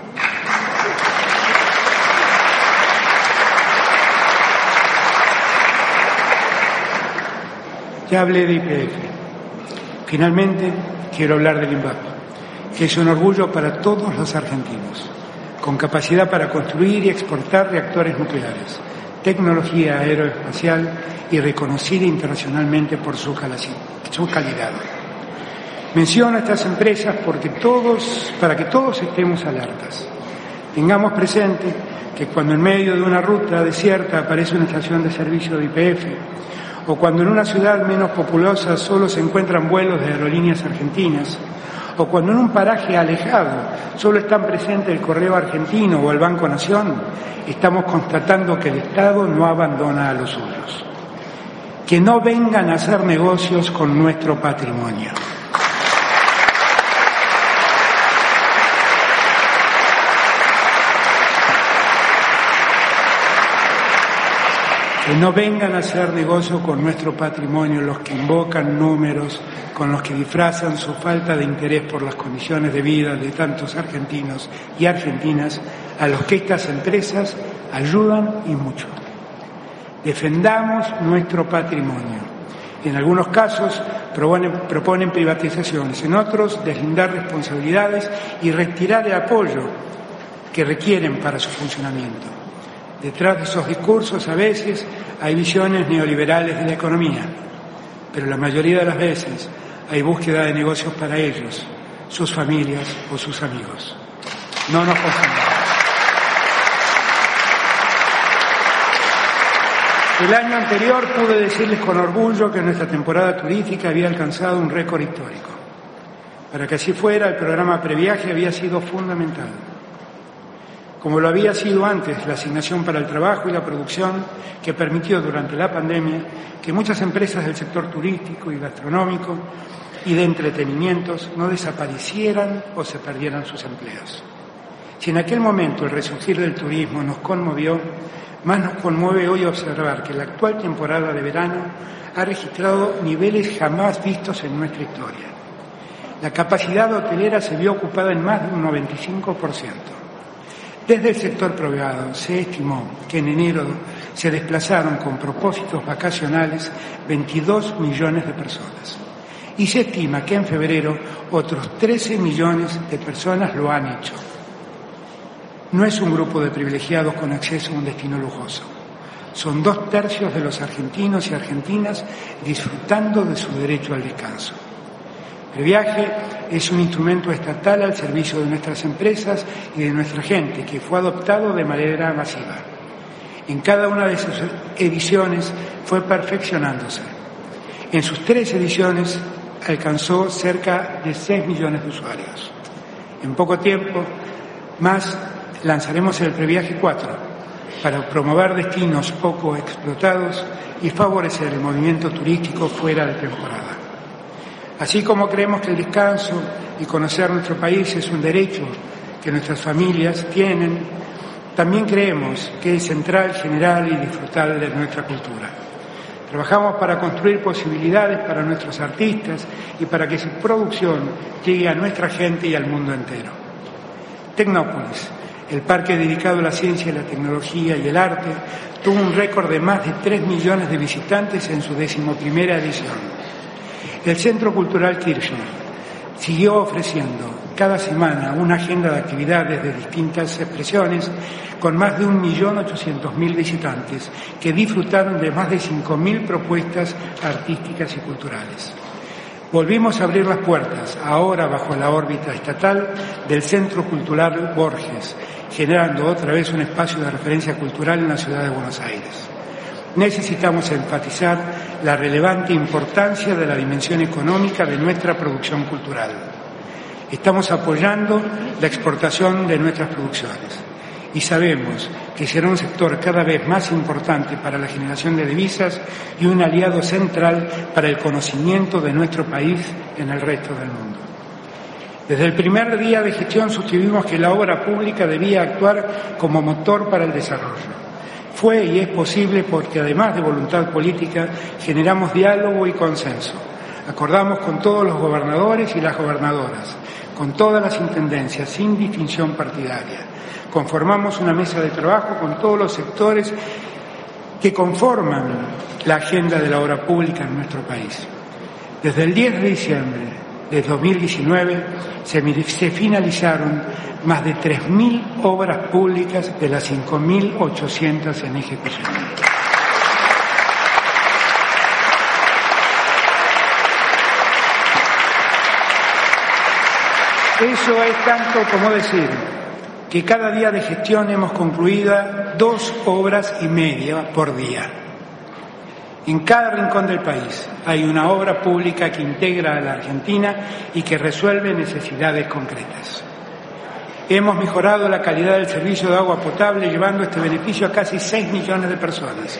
Ya hablé de YPF. Finalmente, quiero hablar del INVAP, que es un orgullo para todos los argentinos, con capacidad para construir y exportar reactores nucleares, tecnología aeroespacial y reconocida internacionalmente por su calidad. Menciono a estas empresas para que todos estemos alertas. Tengamos presente que cuando en medio de una ruta desierta aparece una estación de servicio de YPF, o cuando en una ciudad menos populosa solo se encuentran vuelos de Aerolíneas Argentinas, o cuando en un paraje alejado solo están presentes el Correo Argentino o el Banco Nación, estamos constatando que el Estado no abandona a los suyos. Que no vengan a hacer negocios con nuestro patrimonio. Que no vengan a hacer negocio con nuestro patrimonio los que invocan números con los que disfrazan su falta de interés por las condiciones de vida de tantos argentinos y argentinas a los que estas empresas ayudan y mucho. Defendamos nuestro patrimonio. En algunos casos proponen privatizaciones, en otros deslindar responsabilidades y retirar el apoyo que requieren para su funcionamiento. Detrás de esos discursos a veces hay visiones neoliberales de la economía, pero la mayoría de las veces hay búsqueda de negocios para ellos, sus familias o sus amigos. No nos confundamos. El año anterior pude decirles con orgullo que nuestra temporada turística había alcanzado un récord histórico. Para que así fuera, el programa Previaje había sido fundamental, como lo había sido antes la asignación para el trabajo y la producción, que permitió durante la pandemia que muchas empresas del sector turístico y gastronómico y de entretenimientos no desaparecieran o se perdieran sus empleos. Si en aquel momento el resurgir del turismo nos conmovió, más nos conmueve hoy observar que la actual temporada de verano ha registrado niveles jamás vistos en nuestra historia. La capacidad hotelera se vio ocupada en más de un 95%. Desde el sector privado se estimó que en enero se desplazaron con propósitos vacacionales 22 millones de personas. Y se estima que en febrero otros 13 millones de personas lo han hecho. No es un grupo de privilegiados con acceso a un destino lujoso. Son 2/3 de los argentinos y argentinas disfrutando de su derecho al descanso. Previaje es un instrumento estatal al servicio de nuestras empresas y de nuestra gente, que fue adoptado de manera masiva. En cada una de sus ediciones fue perfeccionándose. En sus 3 ediciones alcanzó cerca de 6 millones de usuarios. En poco tiempo más lanzaremos el Previaje 4 para promover destinos poco explotados y favorecer el movimiento turístico fuera de temporada. Así como creemos que el descanso y conocer nuestro país es un derecho que nuestras familias tienen, también creemos que es central generar y disfrutar de nuestra cultura. Trabajamos para construir posibilidades para nuestros artistas y para que su producción llegue a nuestra gente y al mundo entero. Tecnópolis, el parque dedicado a la ciencia, la tecnología y el arte, tuvo un récord de más de 3 millones de visitantes en su 11ª edición. El Centro Cultural Kirchner siguió ofreciendo cada semana una agenda de actividades de distintas expresiones con más de 1.800.000 visitantes que disfrutaron de más de 5.000 propuestas artísticas y culturales. Volvimos a abrir las puertas, ahora bajo la órbita estatal, del Centro Cultural Borges, generando otra vez un espacio de referencia cultural en la ciudad de Buenos Aires. Necesitamos enfatizar la relevante importancia de la dimensión económica de nuestra producción cultural. Estamos apoyando la exportación de nuestras producciones y sabemos que será un sector cada vez más importante para la generación de divisas y un aliado central para el conocimiento de nuestro país en el resto del mundo. Desde el primer día de gestión suscribimos que la obra pública debía actuar como motor para el desarrollo. Fue y es posible porque, además de voluntad política, generamos diálogo y consenso. Acordamos con todos los gobernadores y las gobernadoras, con todas las intendencias, sin distinción partidaria. Conformamos una mesa de trabajo con todos los sectores que conforman la agenda de la obra pública en nuestro país. Desde el 10 de diciembre de 2019 se finalizaron más de 3.000 obras públicas de las 5.800 en ejecución. Eso es tanto como decir que cada día de gestión hemos concluido 2 obras y media por día. En cada rincón del país hay una obra pública que integra a la Argentina y que resuelve necesidades concretas. Hemos mejorado la calidad del servicio de agua potable, llevando este beneficio a casi 6 millones de personas.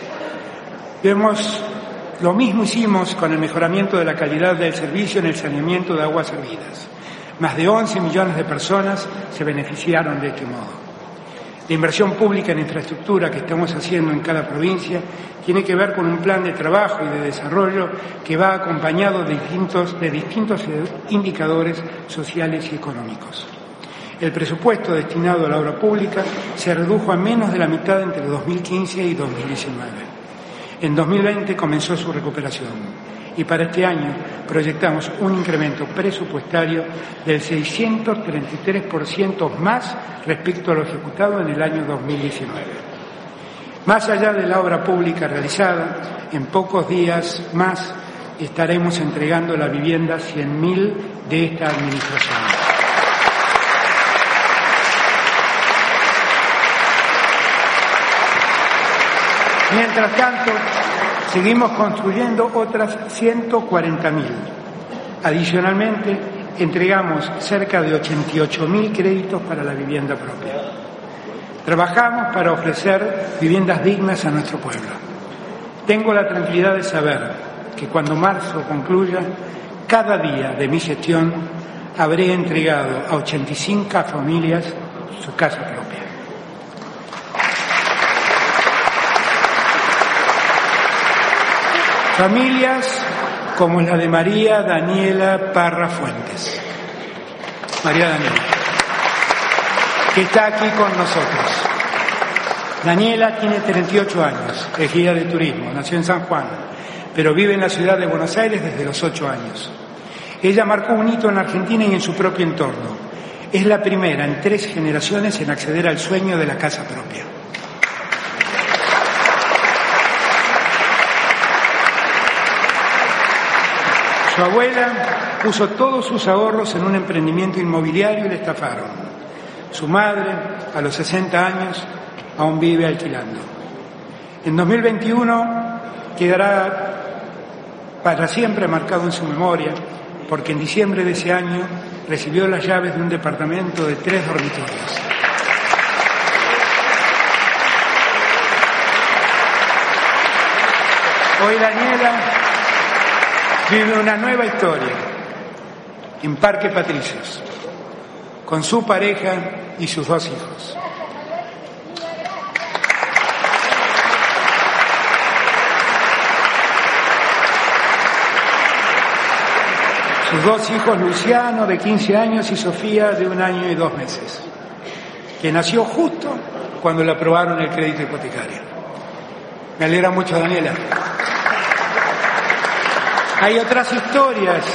Lo mismo hicimos con el mejoramiento de la calidad del servicio en el saneamiento de aguas servidas. Más de 11 millones de personas se beneficiaron de este modo. La inversión pública en infraestructura que estamos haciendo en cada provincia tiene que ver con un plan de trabajo y de desarrollo que va acompañado de distintos indicadores sociales y económicos. El presupuesto destinado a la obra pública se redujo a menos de la mitad entre 2015 y 2019. En 2020 comenzó su recuperación y para este año proyectamos un incremento presupuestario del 633% más respecto a lo ejecutado en el año 2019. Más allá de la obra pública realizada, en pocos días más estaremos entregando la vivienda 100.000 de esta administración. Mientras tanto, seguimos construyendo otras 140.000. Adicionalmente, entregamos cerca de 88.000 créditos para la vivienda propia. Trabajamos para ofrecer viviendas dignas a nuestro pueblo. Tengo la tranquilidad de saber que cuando marzo concluya, cada día de mi gestión habré entregado a 85 familias su casa propia. Familias como la de María Daniela Parra Fuentes. María Daniela, que está aquí con nosotros. Daniela tiene 38 años, es guía de turismo, nació en San Juan, pero vive en la ciudad de Buenos Aires desde los 8 años. Ella marcó un hito en la Argentina y en su propio entorno. Es la primera en 3 generaciones en acceder al sueño de la casa propia. Su abuela puso todos sus ahorros en un emprendimiento inmobiliario y le estafaron. Su madre, a los 60 años, aún vive alquilando. En 2021 quedará para siempre marcado en su memoria, porque en diciembre de ese año recibió las llaves de un departamento de 3 dormitorios. Hoy Daniela vive una nueva historia en Parque Patricios, con su pareja y sus 2 hijos. Sus 2 hijos, Luciano, de 15 años, y Sofía, de 1 año y 2 meses, que nació justo cuando le aprobaron el crédito hipotecario. Me alegra mucho, Daniela. Hay otras historias.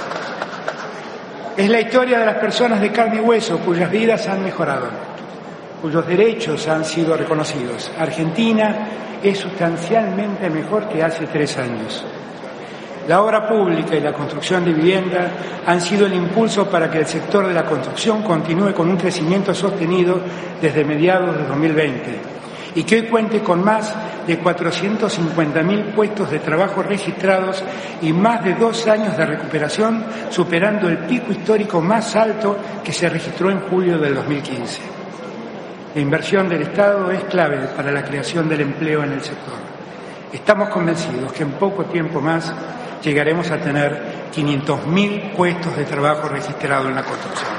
Es la historia de las personas de carne y hueso cuyas vidas han mejorado, cuyos derechos han sido reconocidos. Argentina es sustancialmente mejor que hace 3 años. La obra pública y la construcción de vivienda han sido el impulso para que el sector de la construcción continúe con un crecimiento sostenido desde mediados de 2020 y que hoy cuente con más de 450.000 puestos de trabajo registrados y más de 2 años de recuperación, superando el pico histórico más alto que se registró en julio del 2015. La inversión del Estado es clave para la creación del empleo en el sector. Estamos convencidos que en poco tiempo más llegaremos a tener 500.000 puestos de trabajo registrados en la construcción.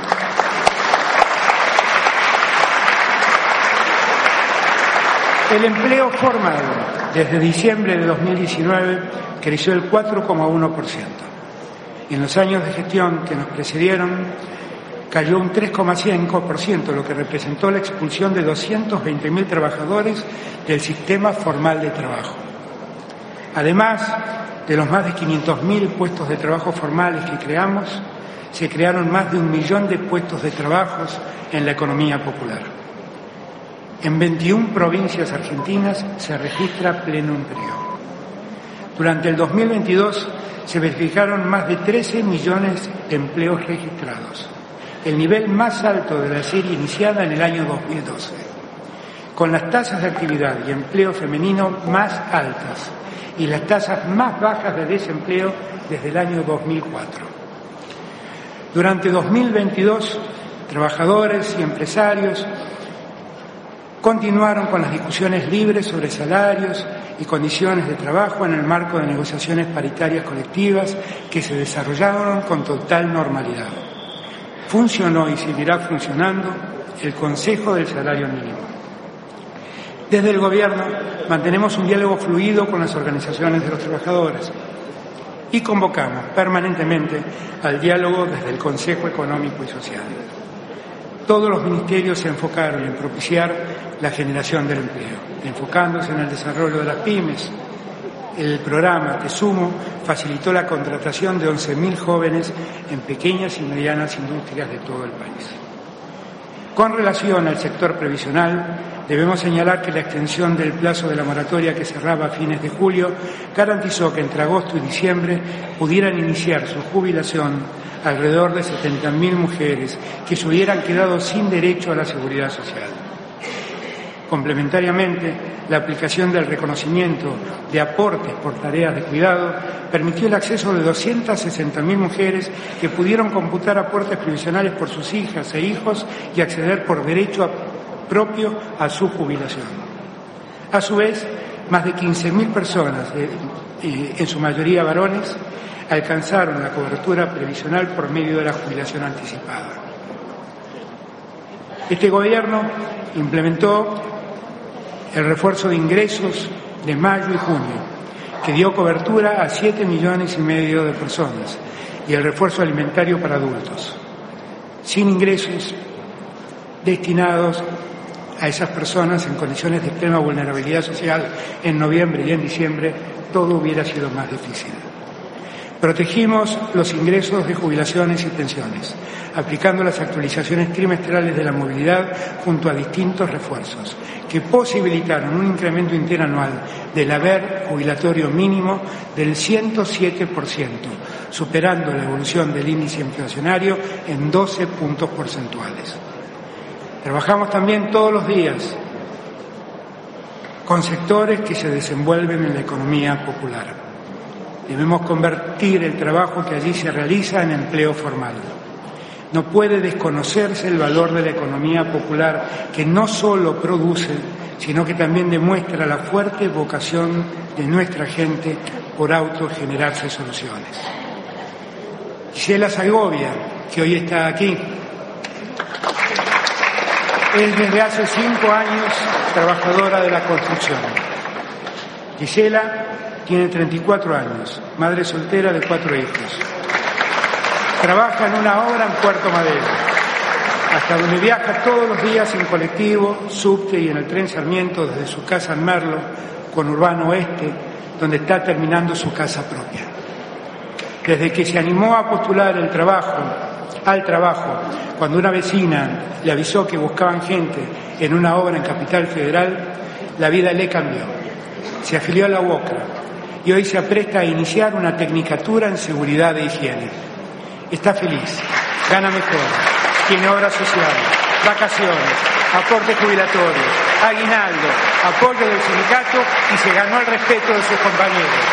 El empleo formal desde diciembre de 2019 creció el 4,1%. En los años de gestión que nos precedieron cayó un 3,5%, lo que representó la expulsión de 220.000 trabajadores del sistema formal de trabajo. Además de los más de 500.000 puestos de trabajo formales que creamos, se crearon más de 1 millón de puestos de trabajo en la economía popular. En 21 provincias argentinas se registra pleno empleo. Durante el 2022 se verificaron más de 13 millones de empleos registrados, el nivel más alto de la serie iniciada en el año 2012, con las tasas de actividad y empleo femenino más altas y las tasas más bajas de desempleo desde el año 2004. Durante 2022, trabajadores y empresarios continuaron con las discusiones libres sobre salarios y condiciones de trabajo en el marco de negociaciones paritarias colectivas que se desarrollaron con total normalidad. Funcionó y seguirá funcionando el Consejo del Salario Mínimo. Desde el Gobierno mantenemos un diálogo fluido con las organizaciones de los trabajadores y convocamos permanentemente al diálogo desde el Consejo Económico y Social. Todos los ministerios se enfocaron en propiciar la generación del empleo, enfocándose en el desarrollo de las pymes. El programa Te Sumo facilitó la contratación de 11.000 jóvenes en pequeñas y medianas industrias de todo el país. Con relación al sector previsional, debemos señalar que la extensión del plazo de la moratoria que cerraba a fines de julio garantizó que entre agosto y diciembre pudieran iniciar su jubilación alrededor de 70.000 mujeres que se hubieran quedado sin derecho a la seguridad social. Complementariamente, la aplicación del reconocimiento de aportes por tareas de cuidado permitió el acceso de 260.000 mujeres que pudieron computar aportes previsionales por sus hijas e hijos y acceder por derecho propio a su jubilación. A su vez, más de 15.000 personas, en su mayoría varones, alcanzaron la cobertura previsional por medio de la jubilación anticipada. Este gobierno implementó el refuerzo de ingresos de mayo y junio, que dio cobertura a 7,5 millones de personas, y el refuerzo alimentario para adultos. Sin ingresos destinados a esas personas en condiciones de extrema vulnerabilidad social en noviembre y en diciembre, todo hubiera sido más difícil. Protegimos los ingresos de jubilaciones y pensiones, aplicando las actualizaciones trimestrales de la movilidad junto a distintos refuerzos, que posibilitaron un incremento interanual del haber jubilatorio mínimo del 107%, superando la evolución del índice inflacionario en 12 puntos porcentuales. Trabajamos también todos los días con sectores que se desenvuelven en la economía popular. Debemos convertir el trabajo que allí se realiza en empleo formal. No puede desconocerse el valor de la economía popular, que no solo produce, sino que también demuestra la fuerte vocación de nuestra gente por autogenerarse soluciones. Gisela Segovia, que hoy está aquí, es desde hace 5 años trabajadora de la construcción. Gisela tiene 34 años, madre soltera de 4 hijos. Trabaja en una obra en Puerto Madero, hasta donde viaja todos los días en colectivo, subte y en el tren Sarmiento desde su casa en Merlo, conurbano oeste, donde está terminando su casa propia. Desde que se animó a postular al trabajo, cuando una vecina le avisó que buscaban gente en una obra en Capital Federal, la vida le cambió. Se afilió a la UOCRA y hoy se apresta a iniciar una tecnicatura en seguridad e higiene. Está feliz, gana mejor, tiene obras sociales, vacaciones, aporte jubilatorio, aguinaldo, apoyo del sindicato y se ganó el respeto de sus compañeros.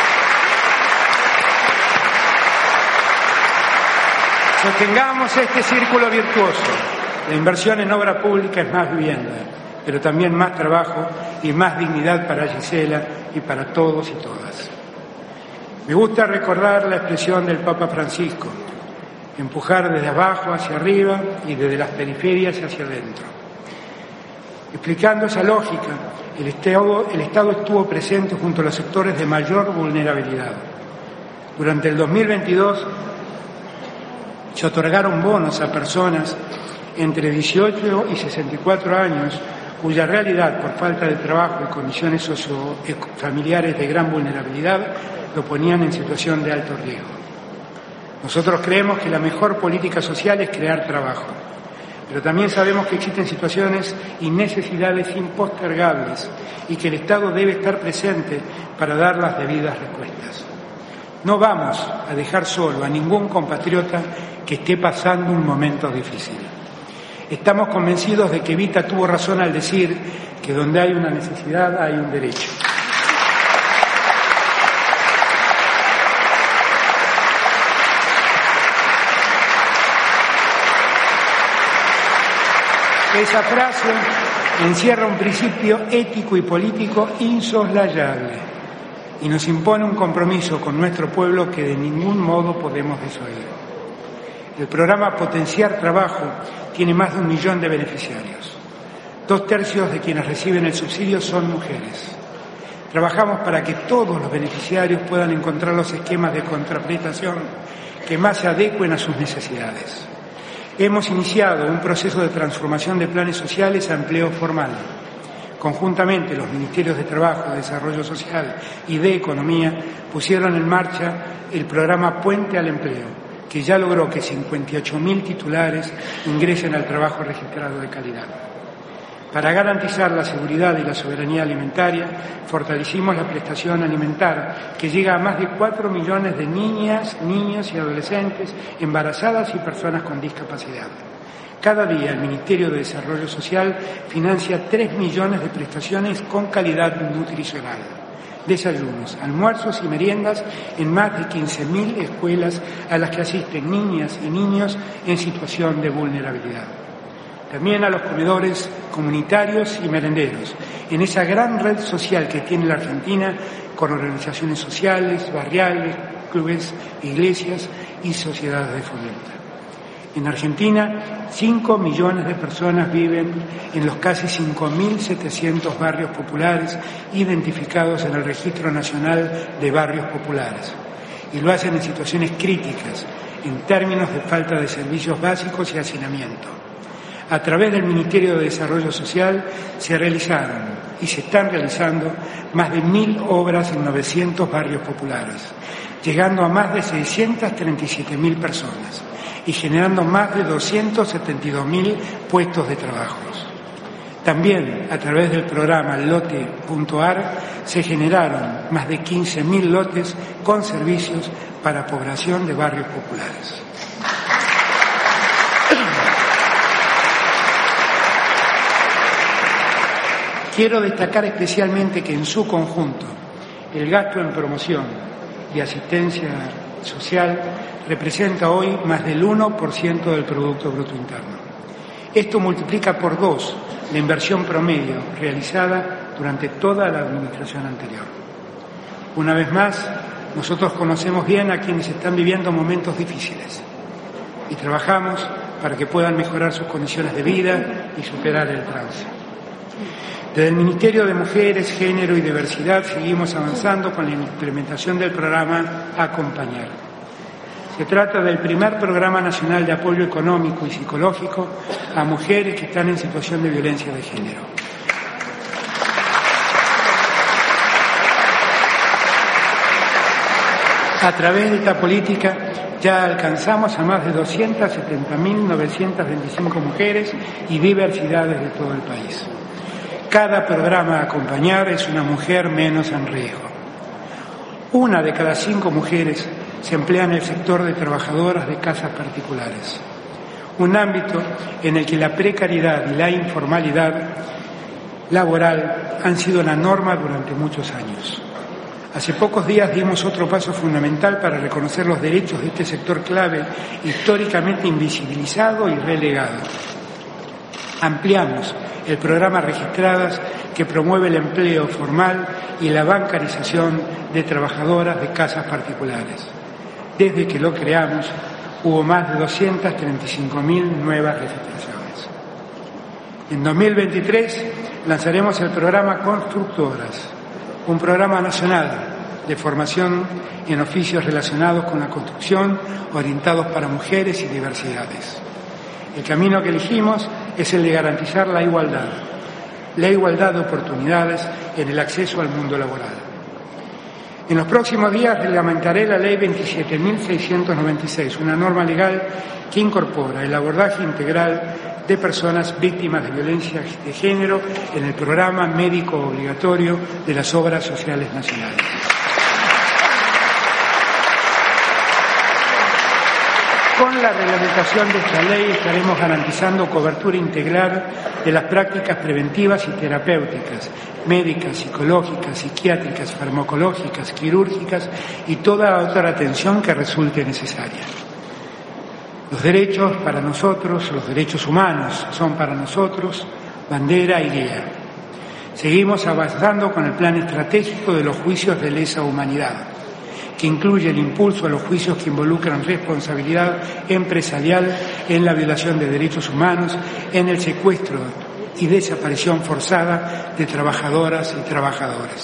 Sostengamos este círculo virtuoso. La inversión en obra pública es más vivienda, pero también más trabajo y más dignidad para Gisela y para todos y todas. Me gusta recordar la expresión del Papa Francisco: empujar desde abajo hacia arriba y desde las periferias hacia adentro. Explicando esa lógica, el Estado estuvo presente junto a los sectores de mayor vulnerabilidad. Durante el 2022 se otorgaron bonos a personas entre 18 y 64 años cuya realidad, por falta de trabajo y condiciones sociofamiliares de gran vulnerabilidad, lo ponían en situación de alto riesgo. Nosotros creemos que la mejor política social es crear trabajo, pero también sabemos que existen situaciones y necesidades impostergables y que el Estado debe estar presente para dar las debidas respuestas. No vamos a dejar solo a ningún compatriota que esté pasando un momento difícil. Estamos convencidos de que Evita tuvo razón al decir que donde hay una necesidad hay un derecho. Esa frase encierra un principio ético y político insoslayable y nos impone un compromiso con nuestro pueblo que de ningún modo podemos desoír. El programa Potenciar Trabajo tiene más de 1 millón de beneficiarios. 2/3 de quienes reciben el subsidio son mujeres. Trabajamos para que todos los beneficiarios puedan encontrar los esquemas de contraprestación que más se adecuen a sus necesidades. Hemos iniciado un proceso de transformación de planes sociales a empleo formal. Conjuntamente, los Ministerios de Trabajo, de Desarrollo Social y de Economía pusieron en marcha el programa Puente al Empleo, que ya logró que 58.000 titulares ingresen al trabajo registrado de calidad. Para garantizar la seguridad y la soberanía alimentaria, fortalecimos la prestación alimentar, que llega a más de 4 millones de niñas, niños y adolescentes, embarazadas y personas con discapacidad. Cada día el Ministerio de Desarrollo Social financia 3 millones de prestaciones con calidad nutricional. Desayunos, almuerzos y meriendas en más de 15.000 escuelas a las que asisten niñas y niños en situación de vulnerabilidad. También a los comedores comunitarios y merenderos, en esa gran red social que tiene la Argentina con organizaciones sociales, barriales, clubes, iglesias y sociedades de fomento. En Argentina, 5 millones de personas viven en los casi 5.700 barrios populares identificados en el Registro Nacional de Barrios Populares, y lo hacen en situaciones críticas en términos de falta de servicios básicos y hacinamiento. A través del Ministerio de Desarrollo Social se realizaron y se están realizando más de 1.000 obras en 900 barrios populares, llegando a más de 637.000 personas y generando más de 272.000 puestos de trabajo. También, a través del programa Lote.ar, se generaron más de 15.000 lotes con servicios para población de barrios populares. Quiero destacar especialmente que en su conjunto el gasto en promoción y asistencia social representa hoy más del 1% del Producto Bruto Interno. Esto multiplica por 2 la inversión promedio realizada durante toda la administración anterior. Una vez más, nosotros conocemos bien a quienes están viviendo momentos difíciles y trabajamos para que puedan mejorar sus condiciones de vida y superar el trance. Desde el Ministerio de Mujeres, Género y Diversidad seguimos avanzando con la implementación del programa Acompañar. Se trata del primer programa nacional de apoyo económico y psicológico a mujeres que están en situación de violencia de género. A través de esta política ya alcanzamos a más de 270.925 mujeres y diversidades de todo el país. Cada programa a acompañar es una mujer menos en riesgo. 1 de cada 5 mujeres se emplea en el sector de trabajadoras de casas particulares, un ámbito en el que la precariedad y la informalidad laboral han sido la norma durante muchos años. Hace pocos días dimos otro paso fundamental para reconocer los derechos de este sector clave, históricamente invisibilizado y relegado. Ampliamos el programa Registradas, que promueve el empleo formal y la bancarización de trabajadoras de casas particulares. Desde que lo creamos, hubo más de 235.000 nuevas registraciones. En 2023 lanzaremos el programa Constructoras, un programa nacional de formación en oficios relacionados con la construcción, orientados para mujeres y diversidades. El camino que elegimos es el de garantizar la igualdad de oportunidades en el acceso al mundo laboral. En los próximos días reglamentaré la Ley 27.696, una norma legal que incorpora el abordaje integral de personas víctimas de violencia de género en el programa médico obligatorio de las obras sociales nacionales. Con la reglamentación de esta ley estaremos garantizando cobertura integral de las prácticas preventivas y terapéuticas, médicas, psicológicas, psiquiátricas, farmacológicas, quirúrgicas y toda otra atención que resulte necesaria. Los derechos para nosotros, los derechos humanos, son para nosotros bandera y guía. Seguimos avanzando con el plan estratégico de los juicios de lesa humanidad, que incluye el impulso a los juicios que involucran responsabilidad empresarial en la violación de derechos humanos, en el secuestro y desaparición forzada de trabajadoras y trabajadores.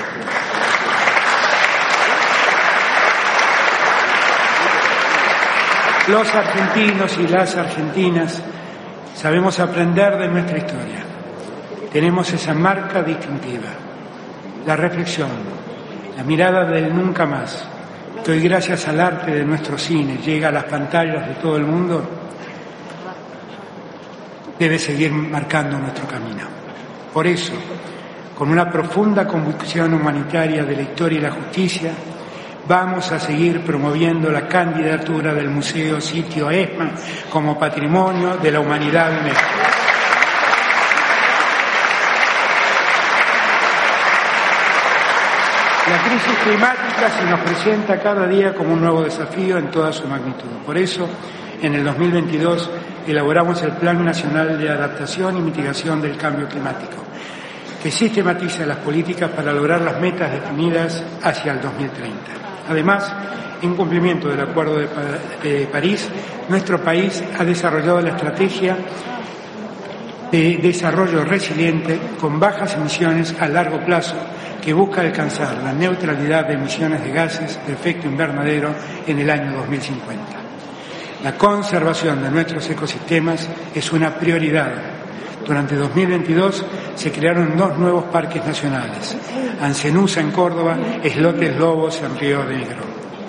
Los argentinos y las argentinas sabemos aprender de nuestra historia. Tenemos esa marca distintiva, la reflexión, la mirada del nunca más, que hoy gracias al arte de nuestro cine llega a las pantallas de todo el mundo, debe seguir marcando nuestro camino. Por eso, con una profunda convicción humanitaria de la historia y la justicia, Vamos a seguir promoviendo la candidatura del Museo Sitio ESMA como Patrimonio de la Humanidad UNESCO. La crisis climática se nos presenta cada día como un nuevo desafío en toda su magnitud. Por eso, en el 2022 elaboramos el Plan Nacional de Adaptación y Mitigación del Cambio Climático, que sistematiza las políticas para lograr las metas definidas hacia el 2030. Además, en cumplimiento del Acuerdo de París, nuestro país ha desarrollado la estrategia de desarrollo resiliente con bajas emisiones a largo plazo que busca alcanzar la neutralidad de emisiones de gases de efecto invernadero en el año 2050. La conservación de nuestros ecosistemas es una prioridad. Durante 2022 se crearon 2 nuevos parques nacionales, Ancenusa en Córdoba, Eslotes Lobos en Río Negro.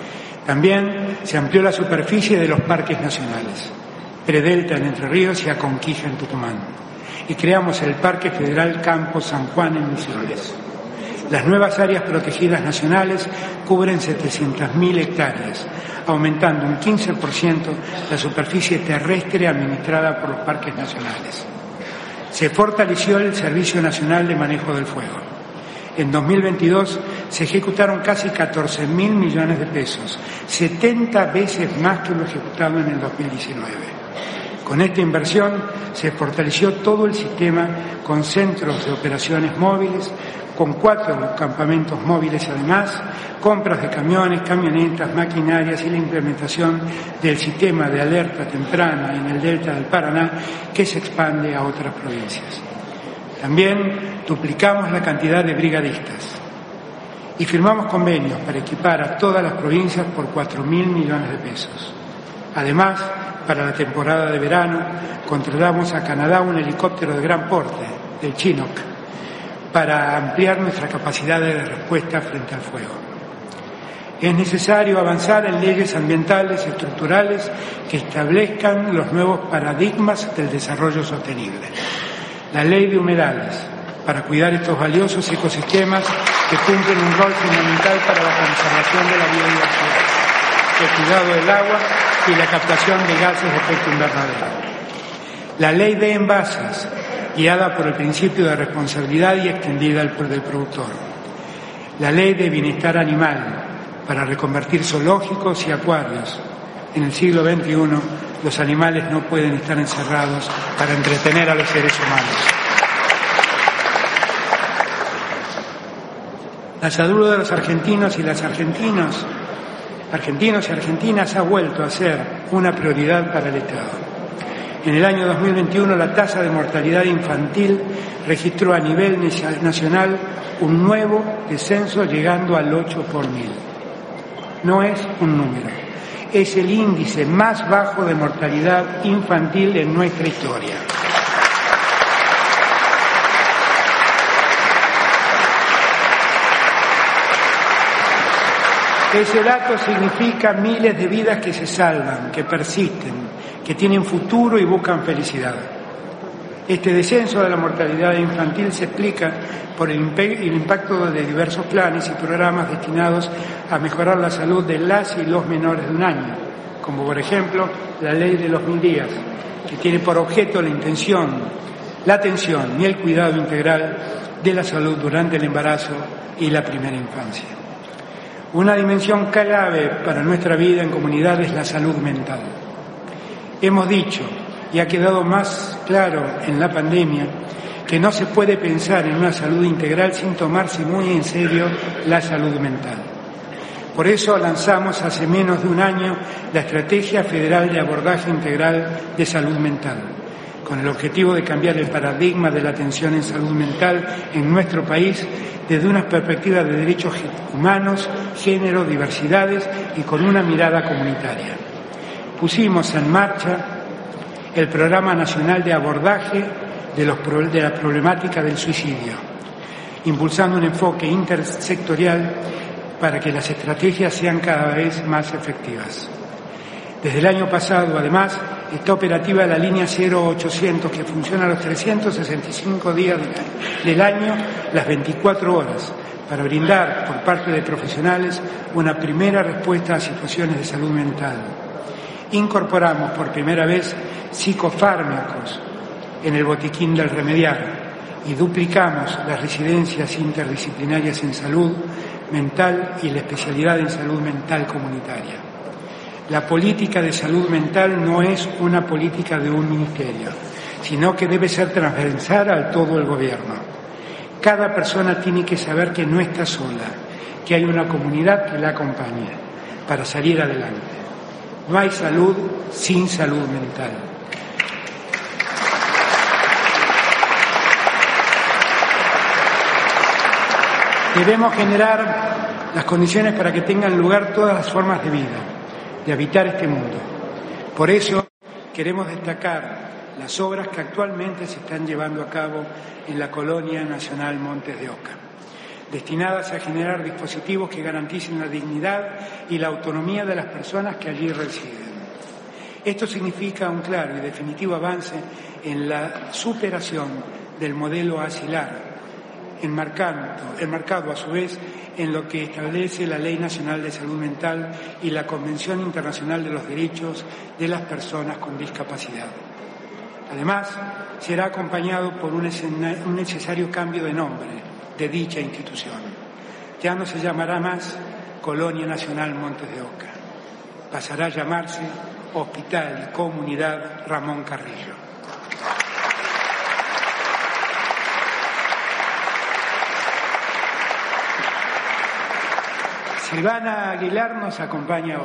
También se amplió la superficie de los parques nacionales, Predelta en Entre Ríos y Aconquija en Tucumán. Y creamos el Parque Federal Campo San Juan en Misiones. Las nuevas áreas protegidas nacionales cubren 700.000 hectáreas, aumentando un 15% la superficie terrestre administrada por los parques nacionales. Se fortaleció el Servicio Nacional de Manejo del Fuego. En 2022 se ejecutaron casi 14.000 millones de pesos, 70 veces más que lo ejecutado en el 2019. Con esta inversión se fortaleció todo el sistema con centros de operaciones móviles, con 4 campamentos móviles además, compras de camiones, camionetas, maquinarias y la implementación del sistema de alerta temprana en el delta del Paraná que se expande a otras provincias. También duplicamos la cantidad de brigadistas y firmamos convenios para equipar a todas las provincias por 4.000 millones de pesos. Además, para la temporada de verano, contratamos a Canadá un helicóptero de gran porte, el Chinook, para ampliar nuestra capacidad de respuesta frente al fuego. Es necesario avanzar en leyes ambientales estructurales que establezcan los nuevos paradigmas del desarrollo sostenible. La ley de humedales, para cuidar estos valiosos ecosistemas que cumplen un rol fundamental para la conservación de la biodiversidad, el cuidado del agua y la captación de gases de efecto invernadero. La ley de envases, guiada por el principio de responsabilidad y extendida del productor. La ley de bienestar animal, para reconvertir zoológicos y acuarios. En el siglo XXI, los animales no pueden estar encerrados para entretener a los seres humanos. La salud de los argentinos y argentinas ha vuelto a ser una prioridad para el Estado. En el año 2021 la tasa de mortalidad infantil registró a nivel nacional un nuevo descenso llegando al 8 por 1000. No es un número, es el índice más bajo de mortalidad infantil en nuestra historia. Ese dato significa miles de vidas que se salvan, que persisten, que tienen futuro y buscan felicidad. Este descenso de la mortalidad infantil se explica por el impacto de diversos planes y programas destinados a mejorar la salud de las y los menores de 1 año, como por ejemplo la Ley de los 1000 días, que tiene por objeto la atención y el cuidado integral de la salud durante el embarazo y la primera infancia. Una dimensión clave para nuestra vida en comunidad es la salud mental. Hemos dicho, y ha quedado más claro en la pandemia, que no se puede pensar en una salud integral sin tomarse muy en serio la salud mental. Por eso lanzamos hace menos de 1 año la Estrategia Federal de Abordaje Integral de Salud Mental, con el objetivo de cambiar el paradigma de la atención en salud mental en nuestro país desde una perspectiva de derechos humanos, género, diversidades y con una mirada comunitaria. Pusimos en marcha el Programa Nacional de Abordaje de la Problemática del Suicidio, impulsando un enfoque intersectorial para que las estrategias sean cada vez más efectivas. Desde el año pasado, además, está operativa la línea 0800, que funciona los 365 días del año, las 24 horas, para brindar por parte de profesionales una primera respuesta a situaciones de salud mental. Incorporamos por primera vez psicofármacos en el botiquín del Remediar y duplicamos las residencias interdisciplinarias en salud mental y la especialidad en salud mental comunitaria. La política de salud mental no es una política de un ministerio, sino que debe ser transversal a todo el gobierno. Cada persona tiene que saber que no está sola, que hay una comunidad que la acompaña para salir adelante. No hay salud sin salud mental. Debemos generar las condiciones para que tengan lugar todas las formas de vida, de habitar este mundo. Por eso queremos destacar las obras que actualmente se están llevando a cabo en la Colonia Nacional Montes de Oca, destinadas a generar dispositivos que garanticen la dignidad y la autonomía de las personas que allí residen. Esto significa un claro y definitivo avance en la superación del modelo asilar, enmarcado a su vez en lo que establece la Ley Nacional de Salud Mental y la Convención Internacional de los Derechos de las Personas con Discapacidad. Además, será acompañado por un necesario cambio de nombre de dicha institución. Ya no se llamará más Colonia Nacional Montes de Oca, pasará a llamarse Hospital y Comunidad Ramón Carrillo. Silvana Aguilar nos acompaña hoy.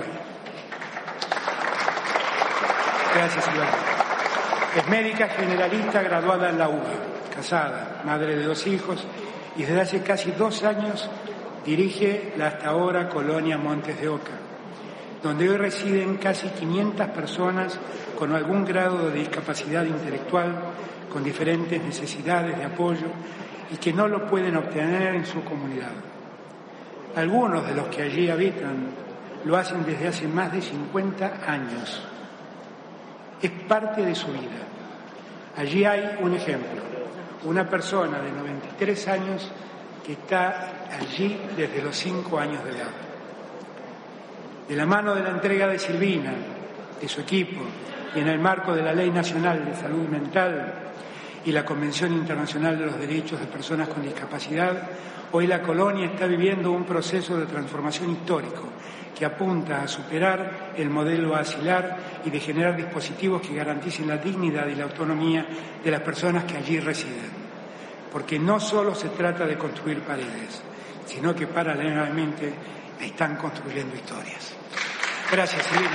Gracias, Silvana. Es médica generalista graduada en la UBA, casada, madre de 2 hijos y desde hace casi 2 años dirige la hasta ahora Colonia Montes de Oca, donde hoy residen casi 500 personas con algún grado de discapacidad intelectual, con diferentes necesidades de apoyo y que no lo pueden obtener en su comunidad. Algunos de los que allí habitan lo hacen desde hace más de 50 años. Es parte de su vida. Allí hay un ejemplo, una persona de 93 años que está allí desde los 5 años de edad. De la mano de la entrega de Silvina, de su equipo, y en el marco de la Ley Nacional de Salud Mental y la Convención Internacional de los Derechos de Personas con Discapacidad, hoy la colonia está viviendo un proceso de transformación histórico que apunta a superar el modelo asilar y de generar dispositivos que garanticen la dignidad y la autonomía de las personas que allí residen. Porque no solo se trata de construir paredes, sino que paralelamente están construyendo historias. Gracias, Silvina.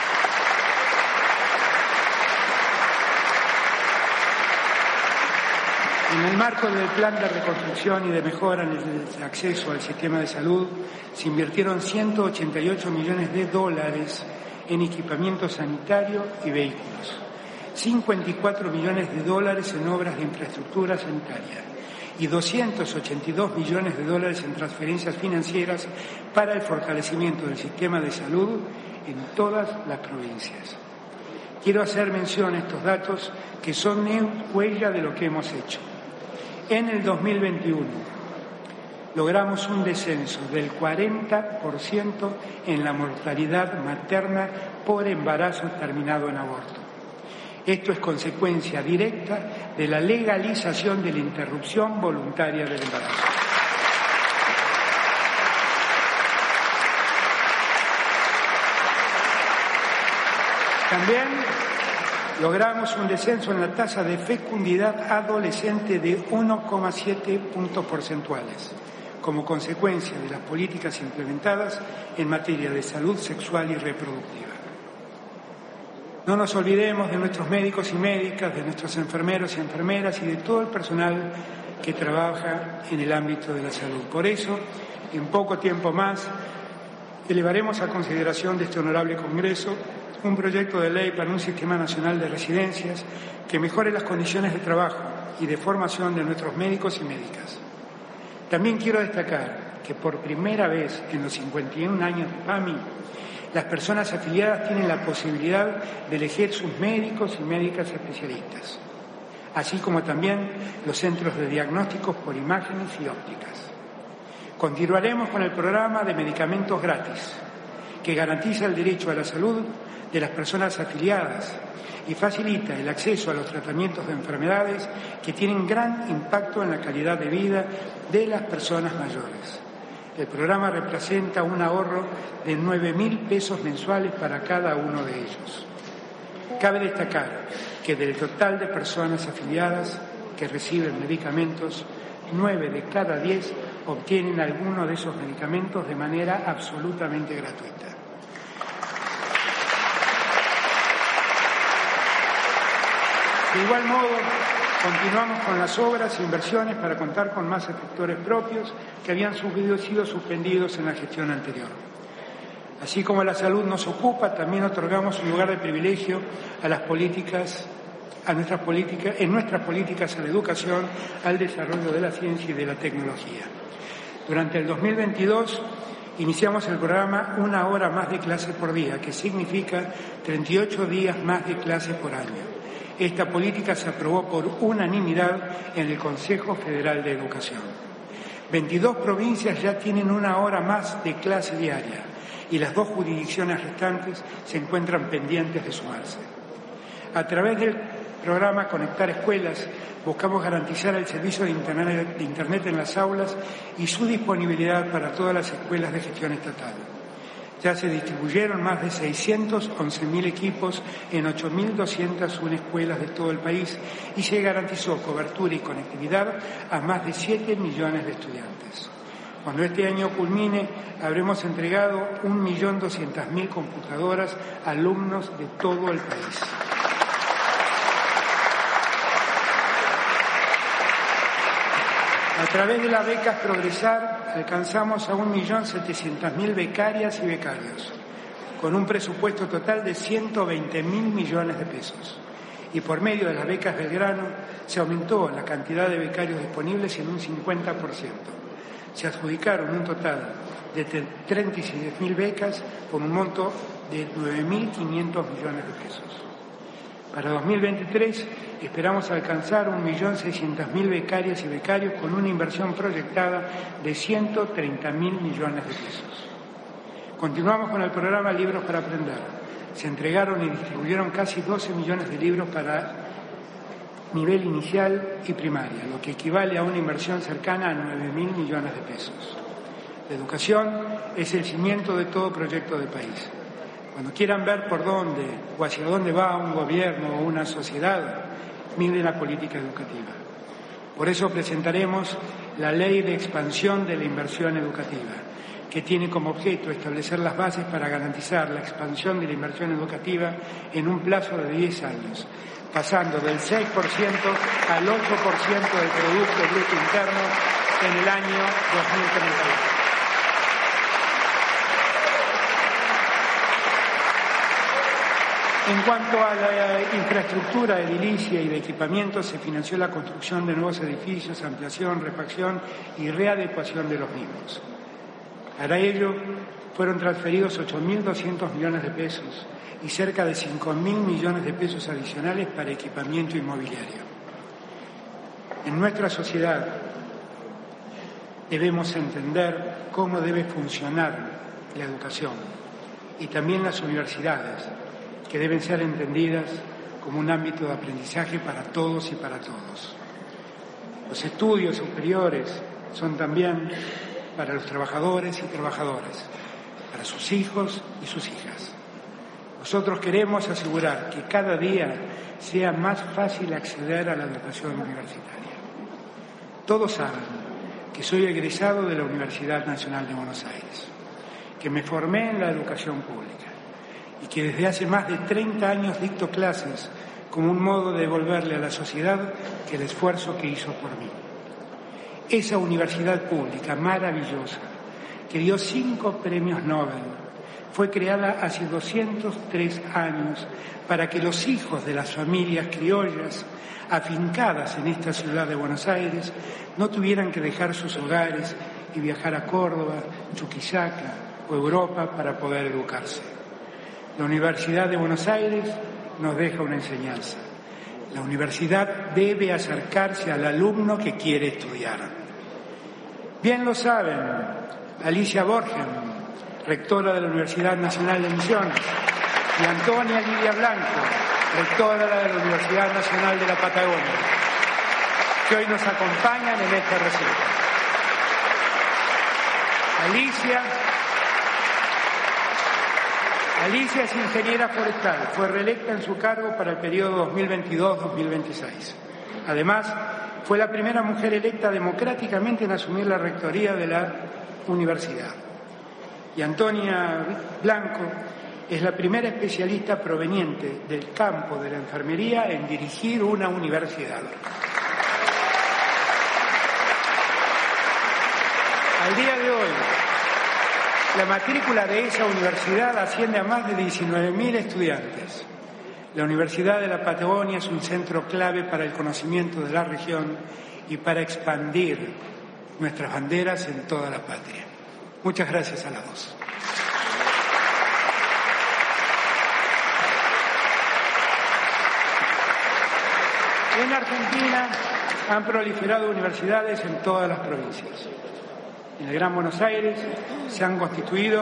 En el marco del plan de reconstrucción y de mejora en el acceso al sistema de salud, se invirtieron $188 millones en equipamiento sanitario y vehículos, $54 millones en obras de infraestructura sanitaria y $282 millones en transferencias financieras para el fortalecimiento del sistema de salud en todas las provincias. Quiero hacer mención a estos datos que son huella de lo que hemos hecho. En el 2021 logramos un descenso del 40% en la mortalidad materna por embarazo terminado en aborto. Esto es consecuencia directa de la legalización de la interrupción voluntaria del embarazo. También logramos un descenso en la tasa de fecundidad adolescente de 1,7 puntos porcentuales, como consecuencia de las políticas implementadas en materia de salud sexual y reproductiva. No nos olvidemos de nuestros médicos y médicas, de nuestros enfermeros y enfermeras y de todo el personal que trabaja en el ámbito de la salud. Por eso, en poco tiempo más, elevaremos a consideración de este honorable Congreso un proyecto de ley para un sistema nacional de residencias que mejore las condiciones de trabajo y de formación de nuestros médicos y médicas. También quiero destacar que por primera vez en los 51 años de PAMI, Las personas afiliadas tienen la posibilidad de elegir sus médicos y médicas especialistas, así como también los centros de diagnósticos por imágenes y ópticas. Continuaremos con el programa de medicamentos gratis, que garantiza el derecho a la salud de las personas afiliadas y facilita el acceso a los tratamientos de enfermedades que tienen gran impacto en la calidad de vida de las personas mayores. El programa representa un ahorro de 9.000 pesos mensuales para cada uno de ellos. Cabe destacar que del total de personas afiliadas que reciben medicamentos, 9 de cada 10 obtienen alguno de esos medicamentos de manera absolutamente gratuita. De igual modo, continuamos con las obras e inversiones para contar con más efectores propios que habían sido suspendidos en la gestión anterior. Así como la salud nos ocupa, también otorgamos un lugar de privilegio a las políticas, en nuestras políticas a la educación, al desarrollo de la ciencia y de la tecnología. Durante el 2022 iniciamos el programa Una hora más de clase por día, que significa 38 días más de clase por año. Esta política se aprobó por unanimidad en el Consejo Federal de Educación. 22 provincias ya tienen una hora más de clase diaria y las 2 jurisdicciones restantes se encuentran pendientes de sumarse. A través del programa Conectar Escuelas buscamos garantizar el servicio de Internet en las aulas y su disponibilidad para todas las escuelas de gestión estatal. Ya se distribuyeron más de 611.000 equipos en 8.201 escuelas de todo el país y se garantizó cobertura y conectividad a más de 7 millones de estudiantes. Cuando este año culmine, habremos entregado 1.200.000 computadoras a alumnos de todo el país. A través de las becas Progresar alcanzamos a 1.700.000 becarias y becarios, con un presupuesto total de 120.000 millones de pesos. Y por medio de las becas Belgrano se aumentó la cantidad de becarios disponibles en un 50%. Se adjudicaron un total de 36.000 becas por un monto de 9.500 millones de pesos. Para 2023 esperamos alcanzar 1.600.000 becarias y becarios con una inversión proyectada de 130.000 millones de pesos. Continuamos con el programa Libros para Aprender. Se entregaron y distribuyeron casi 12 millones de libros para nivel inicial y primaria, lo que equivale a una inversión cercana a 9.000 millones de pesos. La educación es el cimiento de todo proyecto de país. Cuando quieran ver por dónde o hacia dónde va un gobierno o una sociedad, miren la política educativa. Por eso presentaremos la Ley de Expansión de la Inversión Educativa, que tiene como objeto establecer las bases para garantizar la expansión de la inversión educativa en un plazo de 10 años, pasando del 6% al 8% del Producto Bruto Interno en el año 2031. En cuanto a la infraestructura edilicia y de equipamiento, se financió la construcción de nuevos edificios, ampliación, refacción y readecuación de los mismos. Para ello, fueron transferidos 8.200 millones de pesos y cerca de 5.000 millones de pesos adicionales para equipamiento inmobiliario. En nuestra sociedad debemos entender cómo debe funcionar la educación y también las universidades, que deben ser entendidas como un ámbito de aprendizaje para todos y para todos. Los estudios superiores son también para los trabajadores y trabajadoras, para sus hijos y sus hijas. Nosotros queremos asegurar que cada día sea más fácil acceder a la educación universitaria. Todos saben que soy egresado de la Universidad Nacional de Buenos Aires, que me formé en la educación pública y que desde hace más de 30 años dicto clases como un modo de devolverle a la sociedad el esfuerzo que hizo por mí. Esa universidad pública maravillosa, que dio 5 premios Nobel, fue creada hace 203 años para que los hijos de las familias criollas afincadas en esta ciudad de Buenos Aires no tuvieran que dejar sus hogares y viajar a Córdoba, Chuquisaca o Europa para poder educarse. La Universidad de Buenos Aires nos deja una enseñanza. La universidad debe acercarse al alumno que quiere estudiar. Bien lo saben Alicia Borgen, rectora de la Universidad Nacional de Misiones, y Antonia Lidia Blanco, rectora de la Universidad Nacional de la Patagonia, que hoy nos acompañan en este recinto. Alicia es ingeniera forestal, fue reelecta en su cargo para el periodo 2022-2026. Además, fue la primera mujer electa democráticamente en asumir la rectoría de la universidad. Y Antonia Blanco es la primera especialista proveniente del campo de la enfermería en dirigir una universidad. Al día de hoy, la matrícula de esa universidad asciende a más de 19.000 estudiantes. La Universidad de la Patagonia es un centro clave para el conocimiento de la región y para expandir nuestras banderas en toda la patria. Muchas gracias a las dos. En Argentina han proliferado universidades en todas las provincias. En el Gran Buenos Aires se han constituido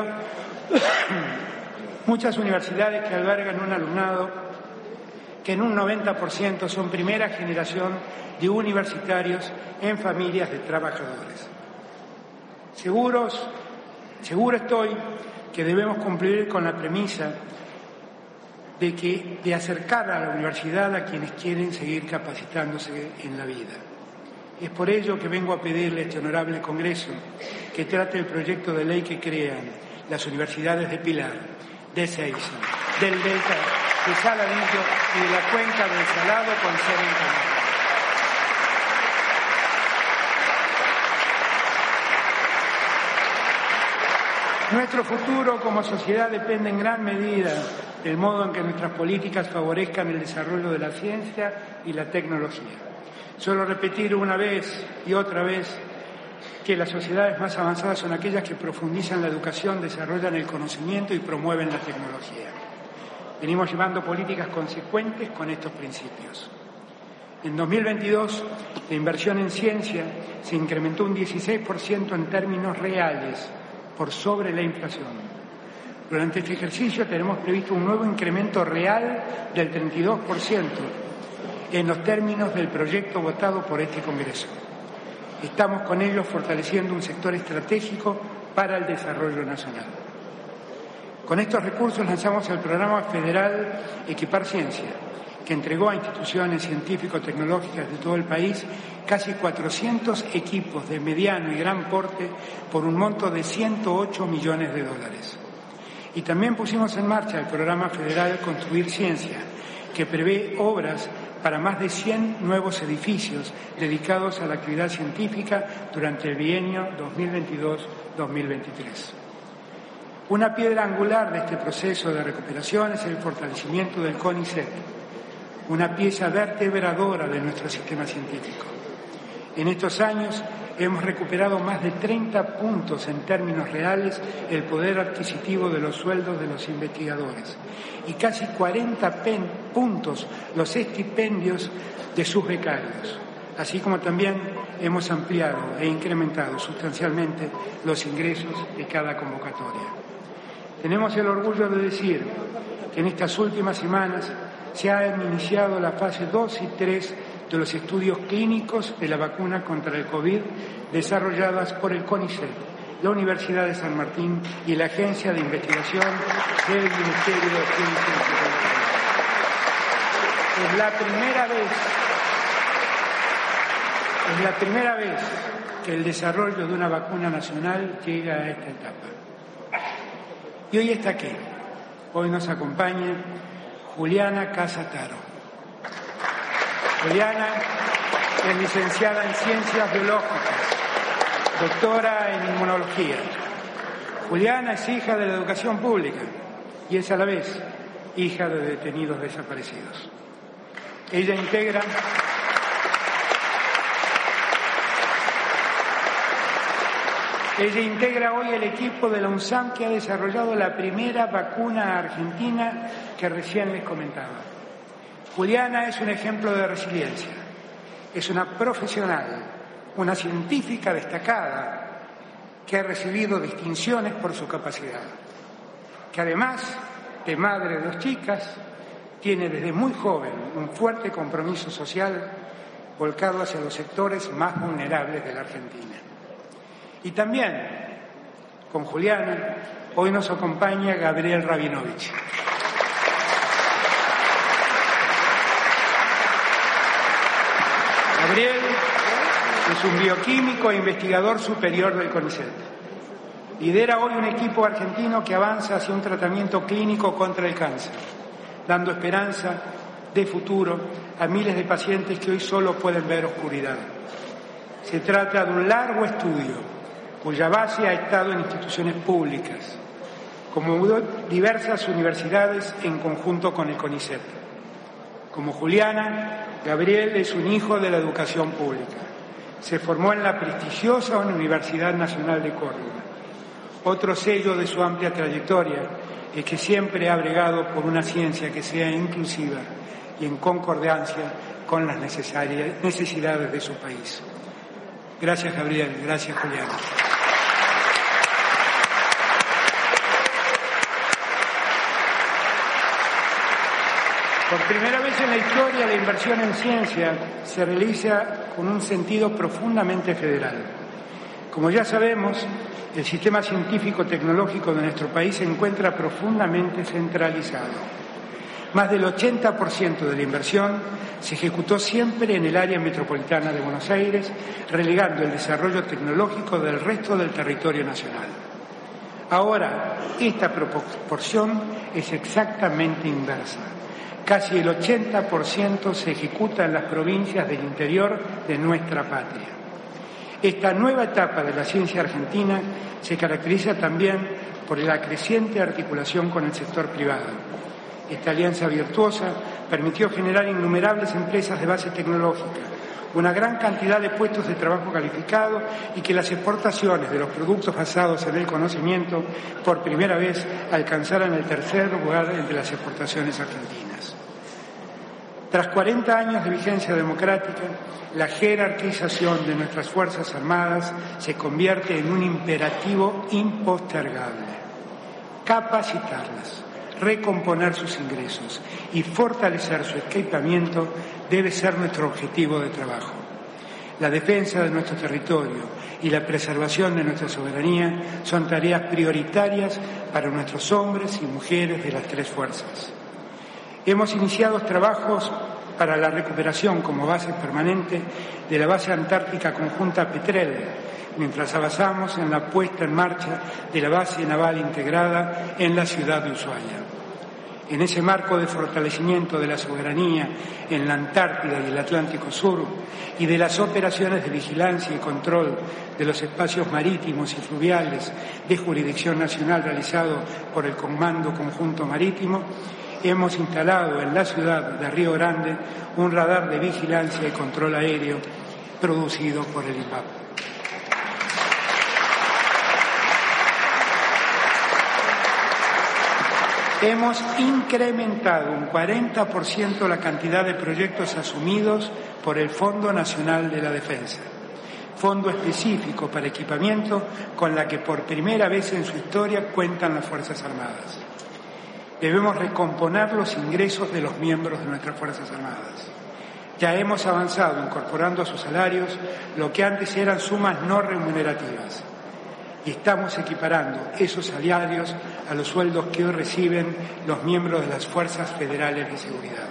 muchas universidades que albergan un alumnado que en un 90% son primera generación de universitarios en familias de trabajadores. Seguro estoy que debemos cumplir con la premisa de acercar a la universidad a quienes quieren seguir capacitándose en la vida. Es por ello que vengo a pedirle a este honorable Congreso que trate el proyecto de ley que crean las universidades de Pilar, de Ezeiza, del Delta, de Saladillo y de la Cuenca del Salado con sede en Canarias. Nuestro futuro como sociedad depende en gran medida del modo en que nuestras políticas favorezcan el desarrollo de la ciencia y la tecnología. Suelo repetir una vez y otra vez que las sociedades más avanzadas son aquellas que profundizan la educación, desarrollan el conocimiento y promueven la tecnología. Venimos llevando políticas consecuentes con estos principios. En 2022, la inversión en ciencia se incrementó un 16% en términos reales, por sobre la inflación. Durante este ejercicio tenemos previsto un nuevo incremento real del 32% en los términos del proyecto votado por este Congreso. Estamos con ello fortaleciendo un sector estratégico para el desarrollo nacional. Con estos recursos lanzamos el programa federal Equipar Ciencia, que entregó a instituciones científico-tecnológicas de todo el país casi 400 equipos de mediano y gran porte por un monto de $108 millones. Y también pusimos en marcha el programa federal Construir Ciencia, que prevé obras para más de 100 nuevos edificios dedicados a la actividad científica durante el bienio 2022-2023. Una piedra angular de este proceso de recuperación es el fortalecimiento del CONICET, una pieza vertebradora de nuestro sistema científico. En estos años hemos recuperado más de 30 puntos en términos reales el poder adquisitivo de los sueldos de los investigadores y casi 40 puntos los estipendios de sus becarios, así como también hemos ampliado e incrementado sustancialmente los ingresos de cada convocatoria. Tenemos el orgullo de decir que en estas últimas semanas se han iniciado la fase 2 y 3 de los estudios clínicos de la vacuna contra el COVID desarrolladas por el CONICET, la Universidad de San Martín y la Agencia de Investigación del Ministerio de Ciencia y Tecnología. Es la primera vez que el desarrollo de una vacuna nacional llega a esta etapa. Y hoy está aquí. Hoy nos acompaña Juliana Casataro. Juliana es licenciada en Ciencias Biológicas, doctora en Inmunología. Juliana es hija de la educación pública y es a la vez hija de detenidos desaparecidos. Ella integra Ella integra hoy el equipo de la UNSAM que ha desarrollado la primera vacuna argentina que recién les comentaba. Juliana es un ejemplo de resiliencia. Es una profesional, una científica destacada que ha recibido distinciones por su capacidad, que además de madre de 2 chicas, tiene desde muy joven un fuerte compromiso social volcado hacia los sectores más vulnerables de la Argentina. Y también, con Juliana, hoy nos acompaña Gabriel Rabinovich. Gabriel es un bioquímico e investigador superior del CONICET. Lidera hoy un equipo argentino que avanza hacia un tratamiento clínico contra el cáncer, dando esperanza de futuro a miles de pacientes que hoy solo pueden ver oscuridad. Se trata de un largo estudio cuya base ha estado en instituciones públicas, como diversas universidades en conjunto con el CONICET. Como Juliana, Gabriel es un hijo de la educación pública. Se formó en la prestigiosa Universidad Nacional de Córdoba. Otro sello de su amplia trayectoria es que siempre ha bregado por una ciencia que sea inclusiva y en concordancia con las necesidades de su país. Gracias, Gabriel. Gracias, Juliana. Por primera vez en la historia, la inversión en ciencia se realiza con un sentido profundamente federal. Como ya sabemos, el sistema científico-tecnológico de nuestro país se encuentra profundamente centralizado. Más del 80% de la inversión se ejecutó siempre en el área metropolitana de Buenos Aires, relegando el desarrollo tecnológico del resto del territorio nacional. Ahora, esta proporción es exactamente inversa. Casi el 80% se ejecuta en las provincias del interior de nuestra patria. Esta nueva etapa de la ciencia argentina se caracteriza también por la creciente articulación con el sector privado. Esta alianza virtuosa permitió generar innumerables empresas de base tecnológica, una gran cantidad de puestos de trabajo calificados y que las exportaciones de los productos basados en el conocimiento por primera vez alcanzaran el 3er lugar entre las exportaciones argentinas. Tras 40 años de vigencia democrática, la jerarquización de nuestras Fuerzas Armadas se convierte en un imperativo impostergable. Capacitarlas, recomponer sus ingresos y fortalecer su equipamiento debe ser nuestro objetivo de trabajo. La defensa de nuestro territorio y la preservación de nuestra soberanía son tareas prioritarias para nuestros hombres y mujeres de las 3 fuerzas. Hemos iniciado trabajos para la recuperación como base permanente de la base antártica conjunta Petrel, mientras avanzamos en la puesta en marcha de la base naval integrada en la ciudad de Ushuaia. En ese marco de fortalecimiento de la soberanía en la Antártida y el Atlántico Sur y de las operaciones de vigilancia y control de los espacios marítimos y fluviales de jurisdicción nacional realizado por el Comando Conjunto Marítimo, hemos instalado en la ciudad de Río Grande un radar de vigilancia y control aéreo producido por el INVAP. Hemos incrementado un 40% la cantidad de proyectos asumidos por el Fondo Nacional de la Defensa, fondo específico para equipamiento con la que por primera vez en su historia cuentan las Fuerzas Armadas. Debemos recomponer los ingresos de los miembros de nuestras Fuerzas Armadas. Ya hemos avanzado incorporando a sus salarios lo que antes eran sumas no remunerativas. Y estamos equiparando esos salarios a los sueldos que hoy reciben los miembros de las Fuerzas Federales de Seguridad.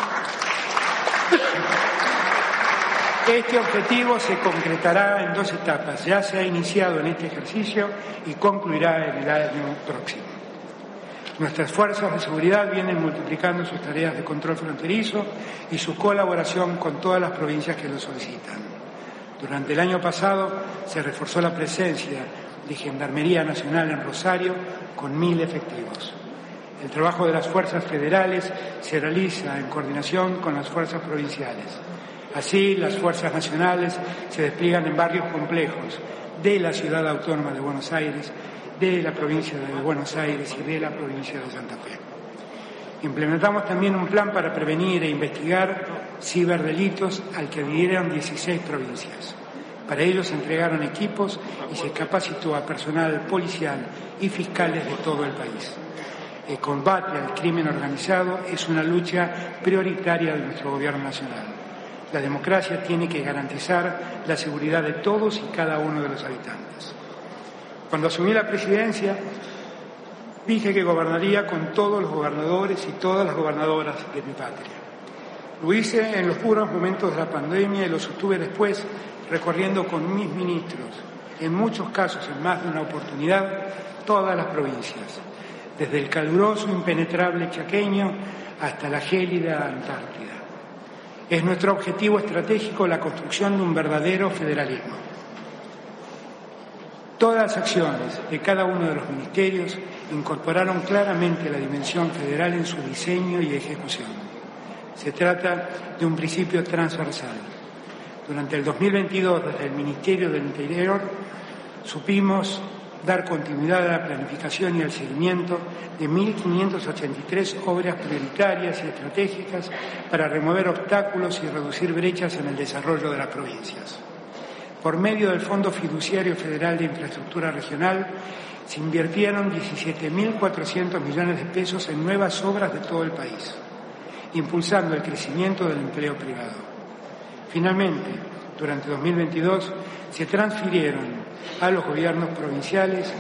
Este objetivo se concretará en 2 etapas. Ya se ha iniciado en este ejercicio y concluirá en el año próximo. Nuestras fuerzas de seguridad vienen multiplicando sus tareas de control fronterizo y su colaboración con todas las provincias que lo solicitan. Durante el año pasado se reforzó la presencia de Gendarmería Nacional en Rosario con 1.000 efectivos. El trabajo de las fuerzas federales se realiza en coordinación con las fuerzas provinciales. Así, las fuerzas nacionales se despliegan en barrios complejos de la Ciudad Autónoma de Buenos Aires, de la provincia de Buenos Aires y de la provincia de Santa Fe. Implementamos también un plan para prevenir e investigar ciberdelitos al que adhirieron 16 provincias. Para ello se entregaron equipos y se capacitó a personal policial y fiscales de todo el país. El combate al crimen organizado es una lucha prioritaria de nuestro Gobierno nacional. La democracia tiene que garantizar la seguridad de todos y cada uno de los habitantes. Cuando asumí la presidencia, dije que gobernaría con todos los gobernadores y todas las gobernadoras de mi patria. Lo hice en los puros momentos de la pandemia y lo sostuve después recorriendo con mis ministros, en muchos casos, en más de una oportunidad, todas las provincias, desde el caluroso, impenetrable chaqueño hasta la gélida Antártida. Es nuestro objetivo estratégico la construcción de un verdadero federalismo. Todas las acciones de cada uno de los ministerios incorporaron claramente la dimensión federal en su diseño y ejecución. Se trata de un principio transversal. Durante el 2022, desde el Ministerio del Interior, supimos dar continuidad a la planificación y al seguimiento de 1.583 obras prioritarias y estratégicas para remover obstáculos y reducir brechas en el desarrollo de las provincias. Por medio del Fondo Fiduciario Federal de Infraestructura Regional, se invirtieron 17.400 millones de pesos en nuevas obras de todo el país, impulsando el crecimiento del empleo privado. Finalmente, durante 2022, se transfirieron a los gobiernos provinciales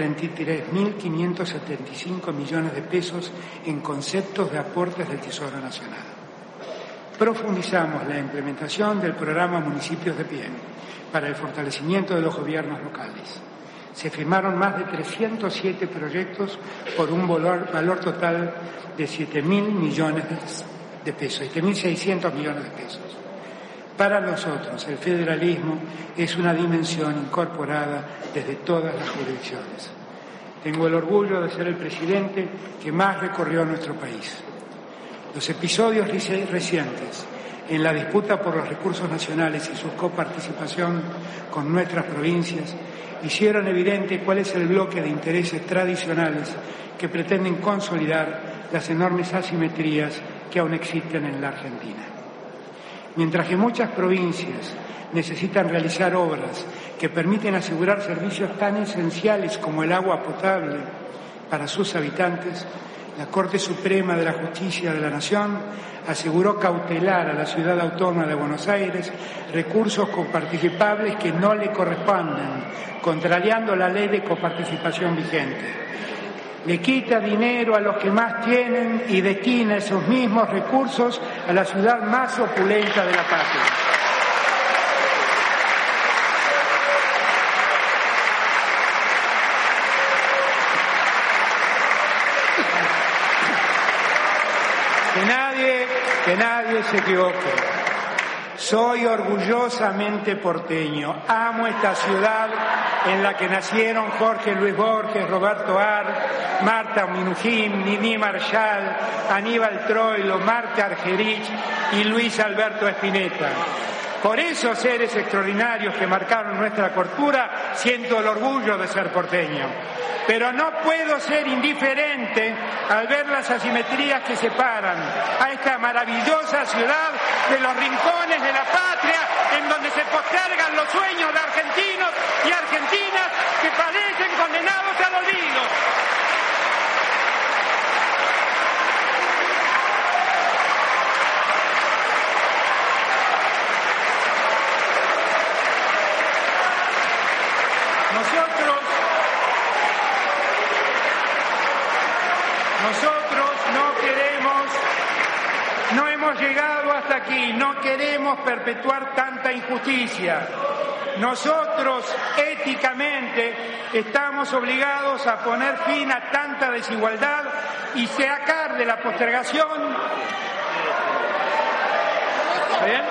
33.575 millones de pesos en conceptos de aportes del Tesoro Nacional. Profundizamos la implementación del programa Municipios de Pie para el fortalecimiento de los gobiernos locales. Se firmaron más de 307 proyectos por un valor total de 7.000 millones de pesos, 7.600 millones de pesos. Para nosotros, el federalismo es una dimensión incorporada desde todas las jurisdicciones. Tengo el orgullo de ser el presidente que más recorrió nuestro país. Los episodios recientes en la disputa por los recursos nacionales y su coparticipación con nuestras provincias hicieron evidente cuál es el bloque de intereses tradicionales que pretenden consolidar las enormes asimetrías que aún existen en la Argentina. Mientras que muchas provincias necesitan realizar obras que permiten asegurar servicios tan esenciales como el agua potable para sus habitantes, la Corte Suprema de la Justicia de la Nación aseguró cautelar a la Ciudad Autónoma de Buenos Aires recursos coparticipables que no le corresponden, contrariando la ley de coparticipación vigente. Le quita dinero a los que más tienen y destina esos mismos recursos a la ciudad más opulenta de la patria. Que nadie se equivoque. Soy orgullosamente porteño. Amo esta ciudad en la que nacieron Jorge Luis Borges, Roberto Ar, Marta Minujín, Nini Marshall, Aníbal Troilo, Marta Argerich y Luis Alberto Spinetta. Por esos seres extraordinarios que marcaron nuestra cultura, siento el orgullo de ser porteño. Pero no puedo ser indiferente al ver las asimetrías que separan a esta maravillosa ciudad de los rincones de la patria, en donde se postergan los sueños de argentinos y argentinas que padecen condenados al olvido. Nosotros no hemos llegado hasta aquí, no queremos perpetuar tanta injusticia. Nosotros éticamente estamos obligados a poner fin a tanta desigualdad y sacar de la postergación. ¿Bien?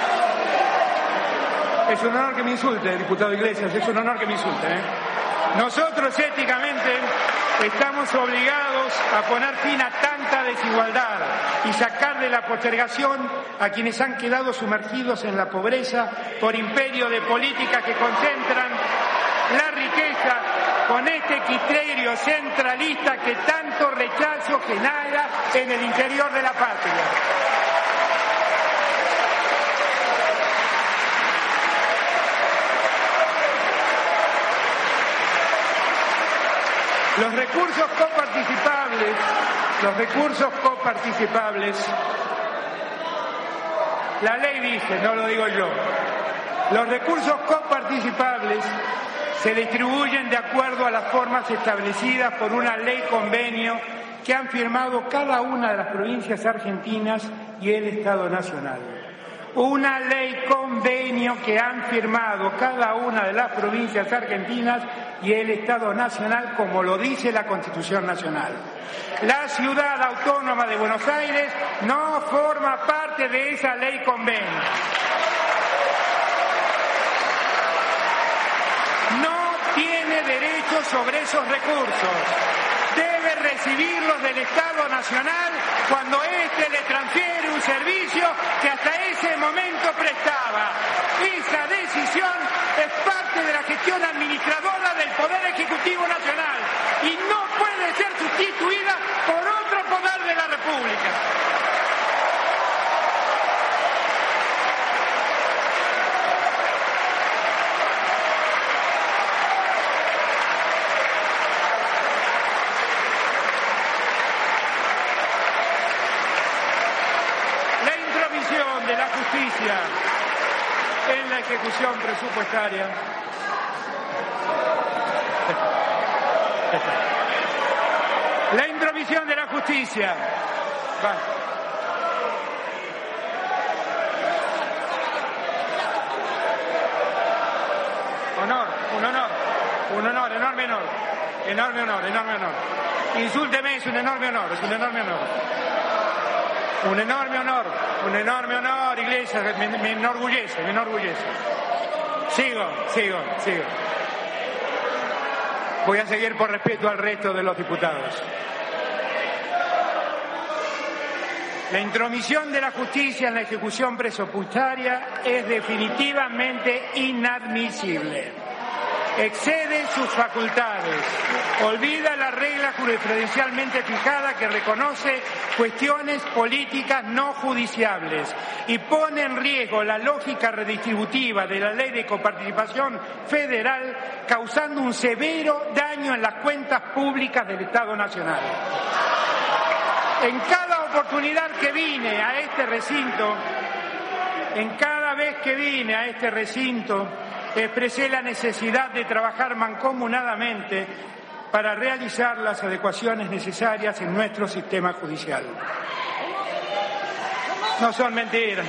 Es un honor que me insulte, diputado Iglesias, es un honor que me insulte. Nosotros éticamente estamos obligados a poner fin a tanta la desigualdad y sacar de la postergación a quienes han quedado sumergidos en la pobreza por imperio de políticas que concentran la riqueza con este criterio centralista que tanto rechazo genera en el interior de la patria. Los recursos coparticipables, la ley dice, no lo digo yo, los recursos coparticipables se distribuyen de acuerdo a las formas establecidas por una ley convenio que han firmado cada una de las provincias argentinas y el Estado Nacional. Una ley convenio que han firmado cada una de las provincias argentinas y el Estado Nacional, como lo dice la Constitución Nacional. La Ciudad Autónoma de Buenos Aires no forma parte de esa ley convenio. No tiene derecho sobre esos recursos. Debe recibirlos del Estado Nacional cuando éste le transfiere un servicio que hasta ese momento prestaba. Esa decisión es parte de la gestión administradora del Poder Ejecutivo Nacional y no puede ser sustituida por otro poder de la República. De la justicia en la ejecución presupuestaria la intromisión de la justicia un honor, enorme honor. Insúlteme, es un enorme honor. Un enorme honor, Iglesias, me enorgullece. Sigo. Voy a seguir por respeto al resto de los diputados. La intromisión de la justicia en la ejecución presupuestaria es definitivamente inadmisible. Excede sus facultades, olvida la regla jurisprudencialmente fijada que reconoce cuestiones políticas no judiciables y pone en riesgo la lógica redistributiva de la Ley de Coparticipación Federal, causando un severo daño en las cuentas públicas del Estado Nacional. En cada oportunidad que vine a este recinto, expresé la necesidad de trabajar mancomunadamente para realizar las adecuaciones necesarias en nuestro sistema judicial. No son mentiras.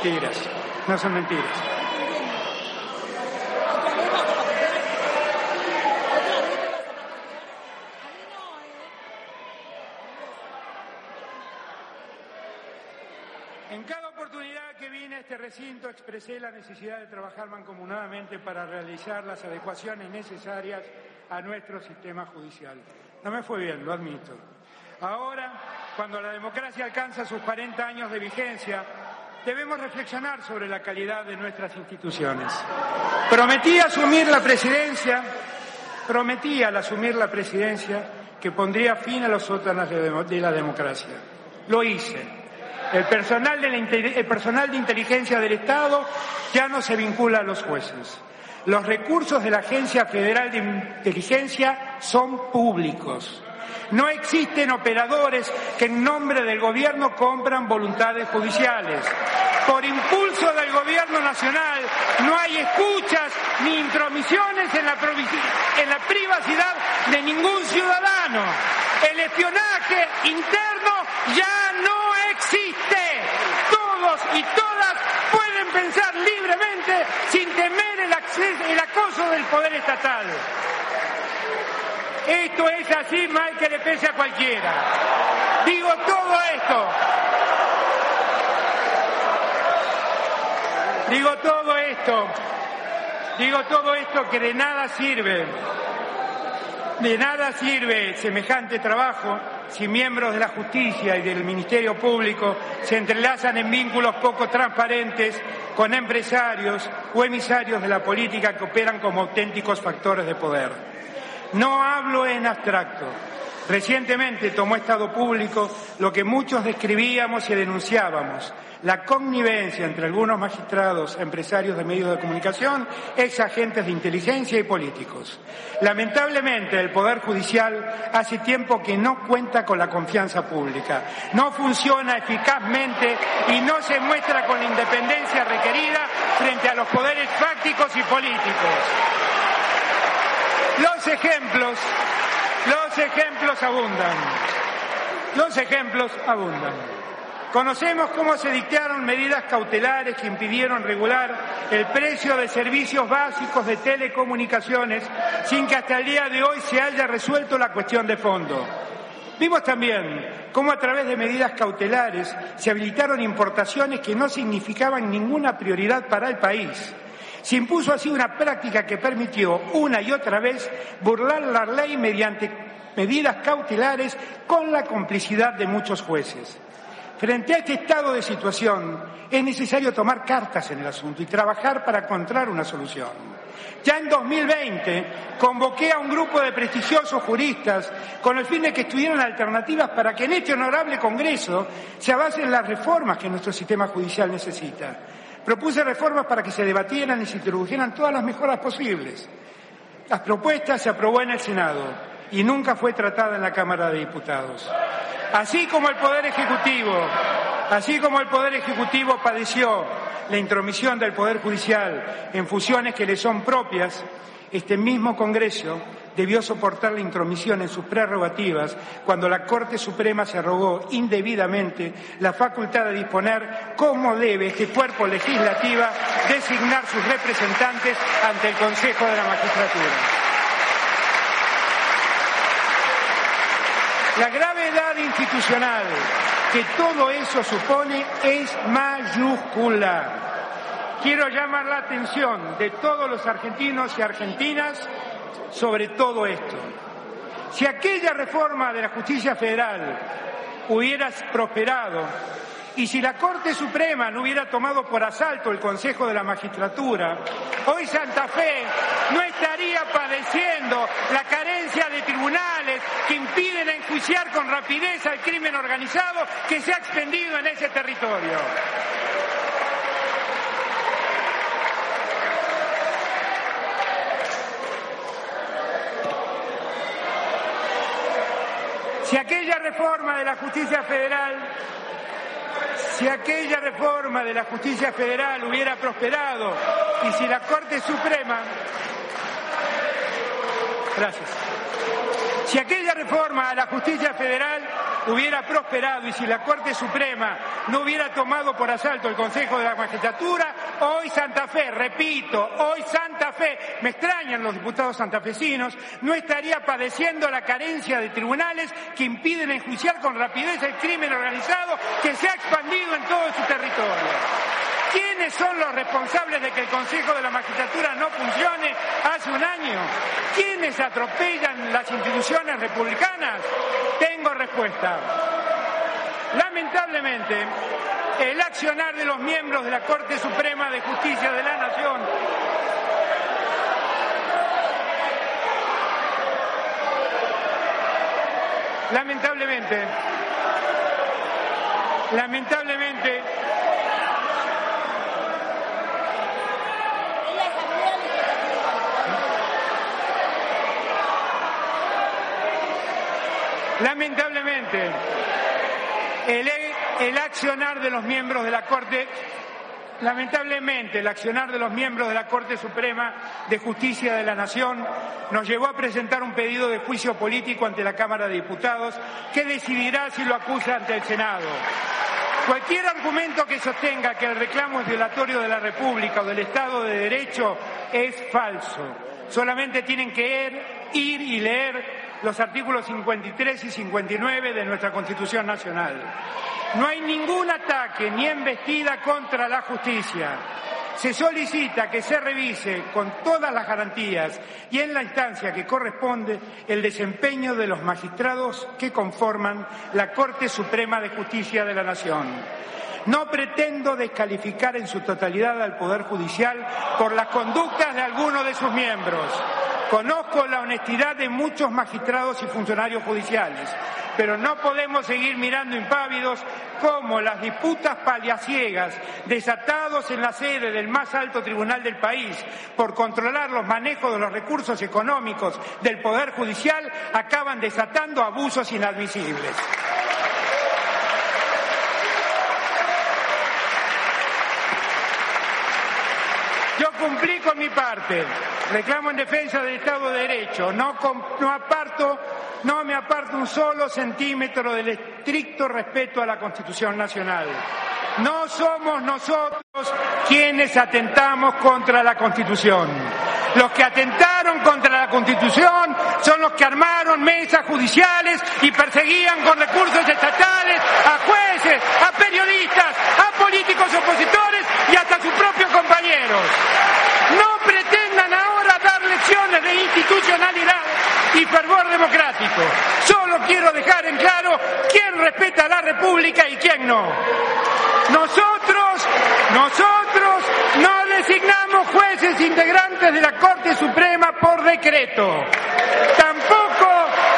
En cada oportunidad que vine a este recinto expresé la necesidad de trabajar mancomunadamente para realizar las adecuaciones necesarias a nuestro sistema judicial. No me fue bien, lo admito. Ahora, cuando la democracia alcanza sus 40 años de vigencia, debemos reflexionar sobre la calidad de nuestras instituciones. Prometí al asumir la presidencia que pondría fin a los sótanos de la democracia. Lo hice. El personal de inteligencia del Estado ya no se vincula a los jueces. Los recursos de la Agencia Federal de Inteligencia son públicos. No existen operadores que en nombre del gobierno compran voluntades judiciales. Por impulso del gobierno nacional no hay escuchas ni intromisiones en la privacidad de ningún ciudadano. El espionaje interno ya no existe. Todos y todas pueden pensar libremente sin temer el acoso del poder estatal. Esto es así, mal que le pese a cualquiera. Digo todo esto que de nada sirve. De nada sirve semejante trabajo si miembros de la justicia y del Ministerio Público se entrelazan en vínculos poco transparentes con empresarios o emisarios de la política que operan como auténticos factores de poder. No hablo en abstracto. Recientemente tomó estado público lo que muchos describíamos y denunciábamos: la connivencia entre algunos magistrados, empresarios de medios de comunicación, ex agentes de inteligencia y políticos. Lamentablemente, el Poder Judicial hace tiempo que no cuenta con la confianza pública, no funciona eficazmente y no se muestra con la independencia requerida frente a los poderes fácticos y políticos. Los ejemplos abundan. Conocemos cómo se dictaron medidas cautelares que impidieron regular el precio de servicios básicos de telecomunicaciones sin que hasta el día de hoy se haya resuelto la cuestión de fondo. Vimos también cómo a través de medidas cautelares se habilitaron importaciones que no significaban ninguna prioridad para el país. Se impuso así una práctica que permitió una y otra vez burlar la ley mediante medidas cautelares con la complicidad de muchos jueces. Frente a este estado de situación, es necesario tomar cartas en el asunto y trabajar para encontrar una solución. Ya en 2020 convoqué a un grupo de prestigiosos juristas con el fin de que estudiaran alternativas para que en este honorable Congreso se avancen las reformas que nuestro sistema judicial necesita. Propuse reformas para que se debatieran y se introdujeran todas las mejoras posibles. Las propuestas se aprobó en el Senado y nunca fue tratada en la Cámara de Diputados. Así como el Poder Ejecutivo padeció la intromisión del Poder Judicial en funciones que le son propias, este mismo Congreso debió soportar la intromisión en sus prerrogativas cuando la Corte Suprema se arrogó indebidamente la facultad de disponer cómo debe este cuerpo legislativo designar sus representantes ante el Consejo de la Magistratura. La gravedad institucional que todo eso supone es mayúscula. Quiero llamar la atención de todos los argentinos y argentinas sobre todo esto. Si aquella reforma de la justicia federal hubiera prosperado y si la Corte Suprema no hubiera tomado por asalto el Consejo de la Magistratura, hoy Santa Fe no estaría padeciendo la carencia de tribunales que impiden enjuiciar con rapidez al crimen organizado que se ha extendido en ese territorio. Si aquella reforma de la justicia federal hubiera prosperado y si la Corte Suprema... Gracias. Si aquella reforma a la justicia federal hubiera prosperado y si la Corte Suprema no hubiera tomado por asalto el Consejo de la Magistratura, hoy Santa Fe, repito, hoy Santa Fe, me extrañan los diputados santafesinos, no estaría padeciendo la carencia de tribunales que impiden enjuiciar con rapidez el crimen organizado que se ha expandido en todo su territorio. ¿Quiénes son los responsables de que el Consejo de la Magistratura no funcione hace un año? ¿Quiénes atropellan las instituciones republicanas? Tengo respuesta. Lamentablemente, el accionar de los miembros de la Corte Suprema de Justicia de la Nación lamentablemente el accionar de los miembros de la Corte Suprema de Justicia de la Nación nos llevó a presentar un pedido de juicio político ante la Cámara de Diputados que decidirá si lo acusa ante el Senado. Cualquier argumento que sostenga que el reclamo es violatorio de la República o del Estado de Derecho es falso. Solamente tienen que ir y leer los artículos 53 y 59 de nuestra Constitución Nacional. No hay ningún ataque ni embestida contra la justicia. se solicita que se revise con todas las garantías y en la instancia que corresponde el desempeño de los magistrados que conforman la Corte Suprema de Justicia de la Nación. No pretendo descalificar en su totalidad al Poder Judicial por las conductas de algunos de sus miembros. Conozco la honestidad de muchos magistrados y funcionarios judiciales, pero no podemos seguir mirando impávidos cómo las disputas paliaciegas desatados en la sede del más alto tribunal del país por controlar los manejos de los recursos económicos del Poder Judicial acaban desatando abusos inadmisibles. Yo cumplí con mi parte, reclamo en defensa del Estado de Derecho, no me aparto un solo centímetro del estricto respeto a la Constitución Nacional. No somos nosotros quienes atentamos contra la Constitución. Los que atentaron contra la Constitución son los que armaron mesas judiciales y perseguían con recursos estatales a jueces, a periodistas, a políticos opositores y hasta sus propios compañeros. No pretendan ahora dar lecciones de institucionalidad y fervor democrático. Solo quiero dejar en claro quién respeta a la República y quién no. Nosotros no designamos jueces integrantes de la Corte Suprema por decreto. Tampoco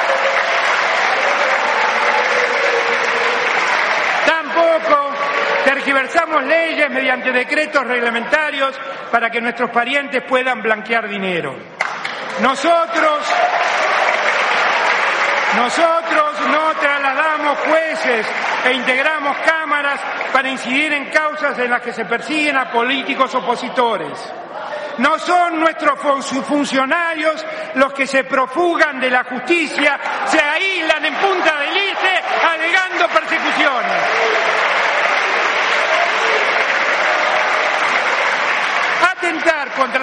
tergiversamos leyes mediante decretos reglamentarios para que nuestros parientes puedan blanquear dinero. Nosotros no trasladamos jueces e integramos cámaras para incidir en causas en las que se persiguen a políticos opositores. No son nuestros funcionarios los que se profugan de la justicia, se aíslan en Punta del Este alegando persecuciones. Atentan contra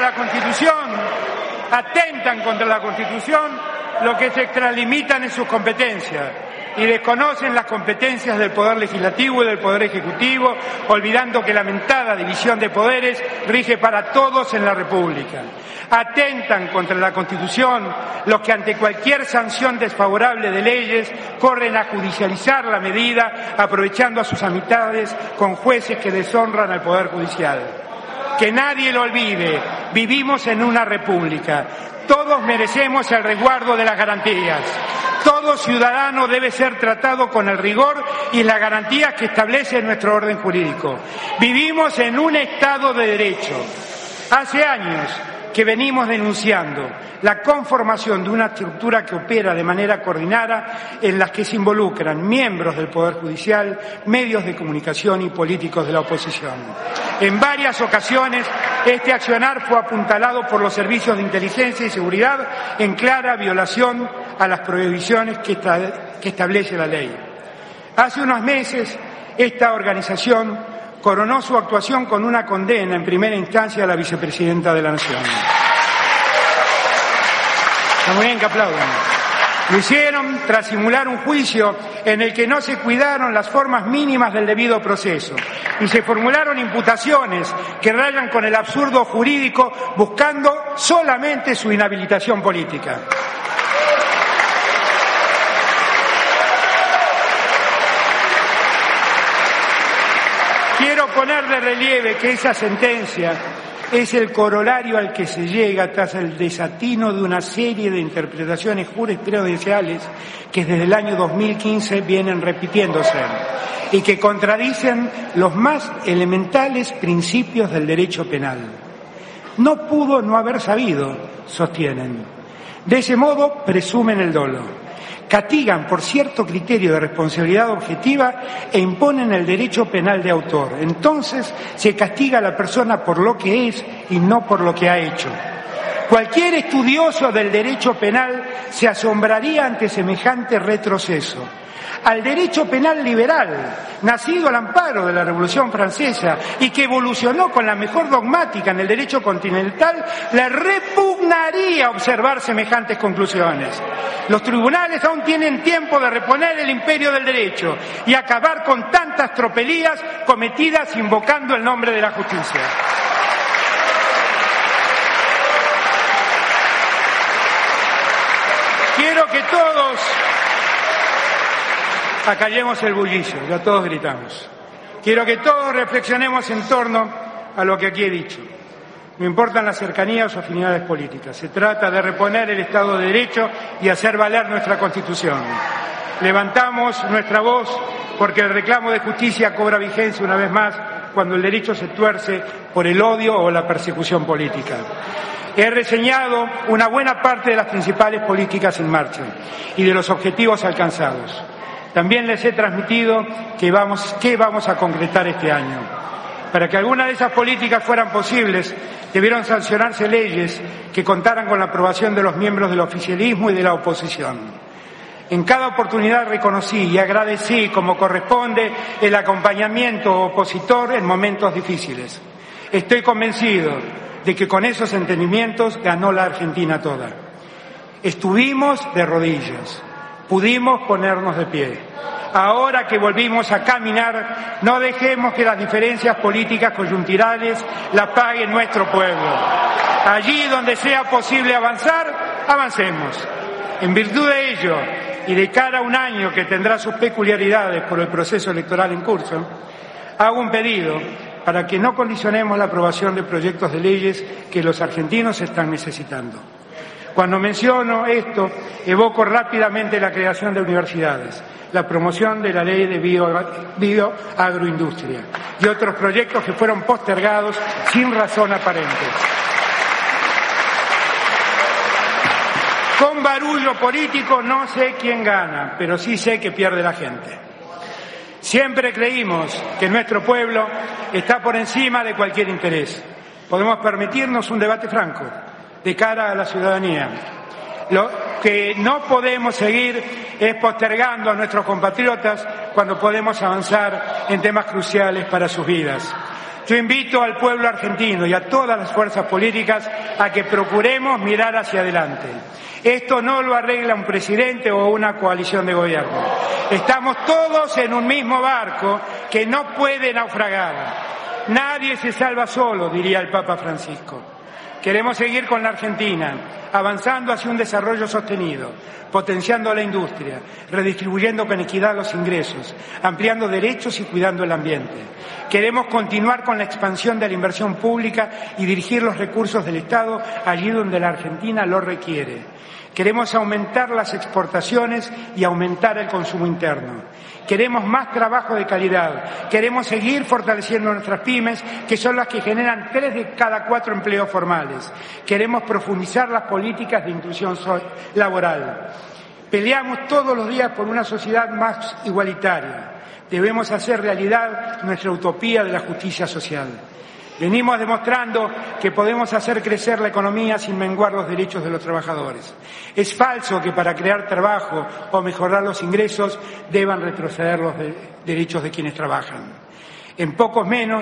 la Constitución lo que se extralimitan en sus competencias y desconocen las competencias del Poder Legislativo y del Poder Ejecutivo, olvidando que la lamentada división de poderes rige para todos en la República. Atentan contra la Constitución los que ante cualquier sanción desfavorable de leyes corren a judicializar la medida, aprovechando a sus amistades con jueces que deshonran al Poder Judicial. Que nadie lo olvide, vivimos en una república. Todos merecemos el resguardo de las garantías. Todo ciudadano debe ser tratado con el rigor y las garantías que establece nuestro orden jurídico. Vivimos en un Estado de Derecho. Hace años que venimos denunciando la conformación de una estructura que opera de manera coordinada en las que se involucran miembros del Poder Judicial, medios de comunicación y políticos de la oposición. En varias ocasiones, este accionar fue apuntalado por los servicios de inteligencia y seguridad en clara violación a las prohibiciones que establece la ley. Hace unos meses, esta organización coronó su actuación con una condena en primera instancia a la vicepresidenta de la Nación. Está muy bien que aplaudan. Lo hicieron tras simular un juicio en el que no se cuidaron las formas mínimas del debido proceso y se formularon imputaciones que rayan con el absurdo jurídico buscando solamente su inhabilitación política. Quiero poner de relieve que esa sentencia es el corolario al que se llega tras el desatino de una serie de interpretaciones jurisprudenciales que desde el año 2015 vienen repitiéndose y que contradicen los más elementales principios del derecho penal. No pudo no haber sabido, sostienen. De ese modo presumen el dolo. Castigan por cierto criterio de responsabilidad objetiva e imponen el derecho penal de autor. Entonces se castiga a la persona por lo que es y no por lo que ha hecho. Cualquier estudioso del derecho penal se asombraría ante semejante retroceso. Al derecho penal liberal, nacido al amparo de la Revolución Francesa y que evolucionó con la mejor dogmática en el derecho continental, le repugnaría observar semejantes conclusiones. Los tribunales aún tienen tiempo de reponer el imperio del derecho y acabar con tantas tropelías cometidas invocando el nombre de la justicia. quiero que todos acallemos el bullicio, ya todos gritamos. Quiero que todos reflexionemos en torno a lo que aquí he dicho. No importan las cercanías o afinidades políticas, se trata de reponer el Estado de Derecho y hacer valer nuestra Constitución. Levantamos nuestra voz porque el reclamo de justicia cobra vigencia una vez más cuando el derecho se tuerce por el odio o la persecución política. He reseñado una buena parte de las principales políticas en marcha y de los objetivos alcanzados. También les he transmitido qué vamos a concretar este año. Para que algunas de esas políticas fueran posibles, debieron sancionarse leyes que contaran con la aprobación de los miembros del oficialismo y de la oposición. En cada oportunidad reconocí y agradecí, como corresponde, el acompañamiento opositor en momentos difíciles. Estoy convencido de que con esos entendimientos ganó la Argentina toda. Estuvimos de rodillas, pudimos ponernos de pie. Ahora que volvimos a caminar, no dejemos que las diferencias políticas coyunturales las pague nuestro pueblo. Allí donde sea posible avanzar, avancemos. En virtud de ello, y de cara a un año que tendrá sus peculiaridades por el proceso electoral en curso, hago un pedido para que no condicionemos la aprobación de proyectos de leyes que los argentinos están necesitando. Cuando menciono esto, evoco rápidamente la creación de universidades, la promoción de la ley de bioagroindustria y otros proyectos que fueron postergados sin razón aparente. Con barullo político no sé quién gana, pero sí sé que pierde la gente. Siempre creímos que nuestro pueblo está por encima de cualquier interés. Podemos permitirnos un debate franco de cara a la ciudadanía. Lo que no podemos seguir es postergando a nuestros compatriotas cuando podemos avanzar en temas cruciales para sus vidas. Yo invito al pueblo argentino y a todas las fuerzas políticas a que procuremos mirar hacia adelante. Esto no lo arregla un presidente o una coalición de gobierno. Estamos todos en un mismo barco que no puede naufragar. Nadie se salva solo, diría el Papa Francisco. Queremos seguir con la Argentina, avanzando hacia un desarrollo sostenido, potenciando la industria, redistribuyendo con equidad los ingresos, ampliando derechos y cuidando el ambiente. Queremos continuar con la expansión de la inversión pública y dirigir los recursos del Estado allí donde la Argentina lo requiere. Queremos aumentar las exportaciones y aumentar el consumo interno. Queremos más trabajo de calidad. Queremos seguir fortaleciendo nuestras pymes, que son las que generan 3 de cada 4 empleos formales. Queremos profundizar las políticas de inclusión laboral. Peleamos todos los días por una sociedad más igualitaria. Debemos hacer realidad nuestra utopía de la justicia social. Venimos demostrando que podemos hacer crecer la economía sin menguar los derechos de los trabajadores. Es falso que para crear trabajo o mejorar los ingresos deban retroceder los derechos de quienes trabajan. En pocos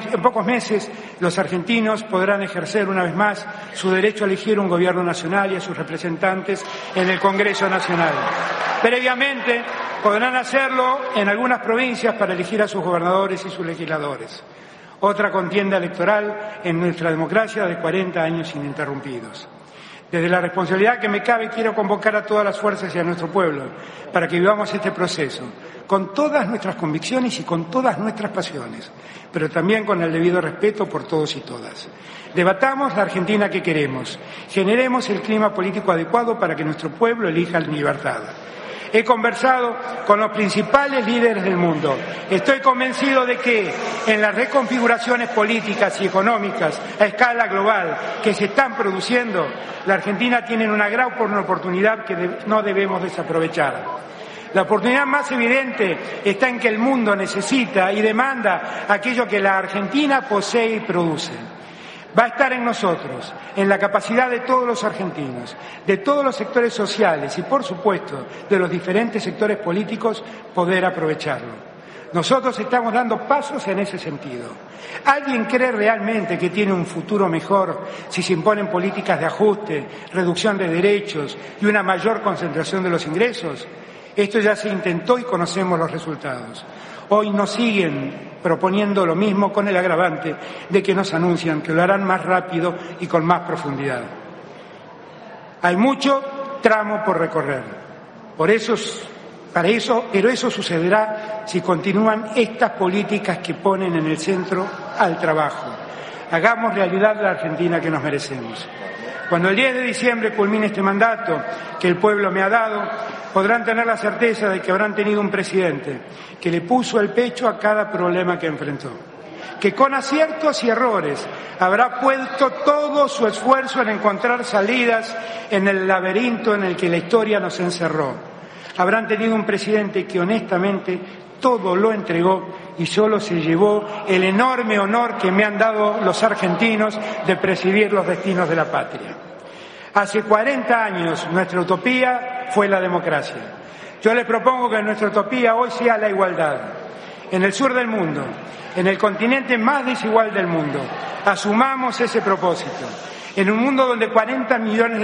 meses, los argentinos podrán ejercer una vez más su derecho a elegir un gobierno nacional y a sus representantes en el Congreso Nacional. Previamente, podrán hacerlo en algunas provincias para elegir a sus gobernadores y sus legisladores. Otra contienda electoral en nuestra democracia de 40 años ininterrumpidos. Desde la responsabilidad que me cabe, quiero convocar a todas las fuerzas y a nuestro pueblo para que vivamos este proceso con todas nuestras convicciones y con todas nuestras pasiones, pero también con el debido respeto por todos y todas. Debatamos la Argentina que queremos, generemos el clima político adecuado para que nuestro pueblo elija en libertad. He conversado con los principales líderes del mundo. Estoy convencido de que en las reconfiguraciones políticas y económicas a escala global que se están produciendo, la Argentina tiene una gran oportunidad que no debemos desaprovechar. La oportunidad más evidente está en que el mundo necesita y demanda aquello que la Argentina posee y produce. Va a estar en nosotros, en la capacidad de todos los argentinos, de todos los sectores sociales y, por supuesto, de los diferentes sectores políticos, poder aprovecharlo. Nosotros estamos dando pasos en ese sentido. ¿Alguien cree realmente que tiene un futuro mejor si se imponen políticas de ajuste, reducción de derechos y una mayor concentración de los ingresos? Esto ya se intentó y conocemos los resultados. Hoy nos siguen proponiendo lo mismo con el agravante de que nos anuncian que lo harán más rápido y con más profundidad. Hay mucho tramo por recorrer. Pero eso sucederá si continúan estas políticas que ponen en el centro al trabajo. Hagamos realidad la Argentina que nos merecemos. Cuando el 10 de diciembre culmine este mandato que el pueblo me ha dado, podrán tener la certeza de que habrán tenido un presidente que le puso el pecho a cada problema que enfrentó, que con aciertos y errores habrá puesto todo su esfuerzo en encontrar salidas en el laberinto en el que la historia nos encerró. Habrán tenido un presidente que honestamente todo lo entregó y solo se llevó el enorme honor que me han dado los argentinos de presidir los destinos de la patria. Hace 40 años nuestra utopía fue la democracia. Yo les propongo que nuestra utopía hoy sea la igualdad. En el sur del mundo, en el continente más desigual del mundo, asumamos ese propósito. En un mundo donde 40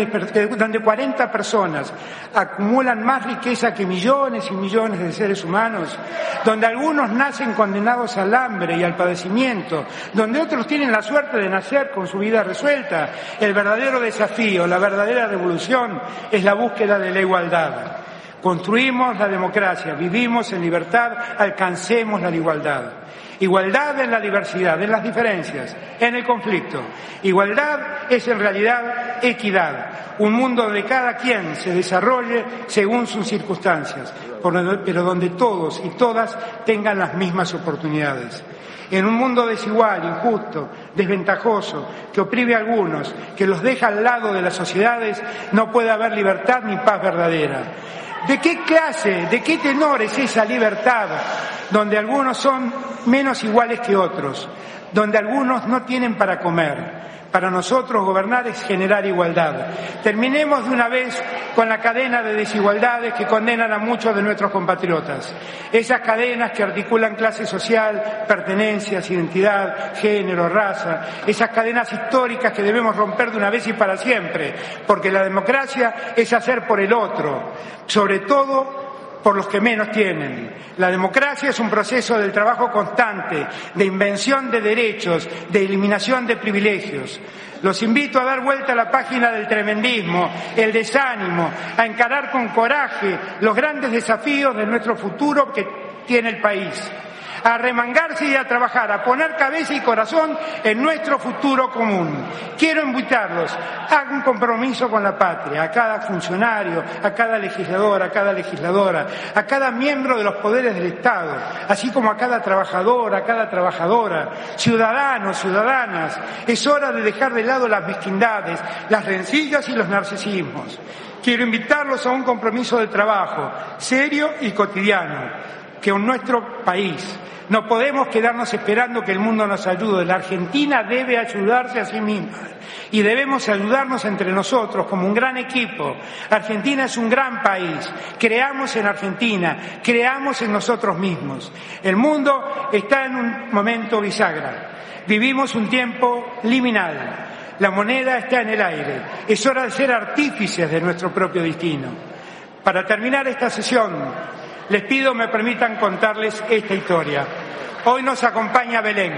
personas acumulan más riqueza que millones y millones de seres humanos, donde algunos nacen condenados al hambre y al padecimiento, donde otros tienen la suerte de nacer con su vida resuelta, el verdadero desafío, la verdadera revolución es la búsqueda de la igualdad. Construimos la democracia, vivimos en libertad, alcancemos la igualdad. Igualdad en la diversidad, en las diferencias, en el conflicto. Igualdad es en realidad equidad, un mundo donde cada quien se desarrolle según sus circunstancias, pero donde todos y todas tengan las mismas oportunidades. En un mundo desigual, injusto, desventajoso, que oprime a algunos, que los deja al lado de las sociedades, no puede haber libertad ni paz verdadera. ¿De qué clase, de qué tenor es esa libertad donde algunos son menos iguales que otros, donde algunos no tienen para comer? Para nosotros gobernar es generar igualdad. Terminemos de una vez con la cadena de desigualdades que condenan a muchos de nuestros compatriotas. Esas cadenas que articulan clase social, pertenencias, identidad, género, raza. Esas cadenas históricas que debemos romper de una vez y para siempre. Porque la democracia es hacer por el otro. Sobre todo por los que menos tienen. La democracia es un proceso del trabajo constante, de invención de derechos, de eliminación de privilegios. Los invito a dar vuelta a la página del tremendismo, el desánimo, a encarar con coraje los grandes desafíos de nuestro futuro que tiene el país. A remangarse y a trabajar, a poner cabeza y corazón en nuestro futuro común. Quiero invitarlos a un compromiso con la patria, a cada funcionario, a cada legislador, a cada legisladora, a cada miembro de los poderes del Estado, así como a cada trabajador, a cada trabajadora, ciudadanos, ciudadanas. Es hora de dejar de lado las mezquindades, las rencillas y los narcisismos. Quiero invitarlos a un compromiso de trabajo, serio y cotidiano, que en nuestro país no podemos quedarnos esperando que el mundo nos ayude. La Argentina debe ayudarse a sí misma y debemos ayudarnos entre nosotros como un gran equipo. Argentina es un gran país. Creamos en Argentina, creamos en nosotros mismos. El mundo está en un momento bisagra. Vivimos un tiempo liminal. La moneda está en el aire. Es hora de ser artífices de nuestro propio destino. Para terminar esta sesión, les pido me permitan contarles esta historia. Hoy nos acompaña Belén.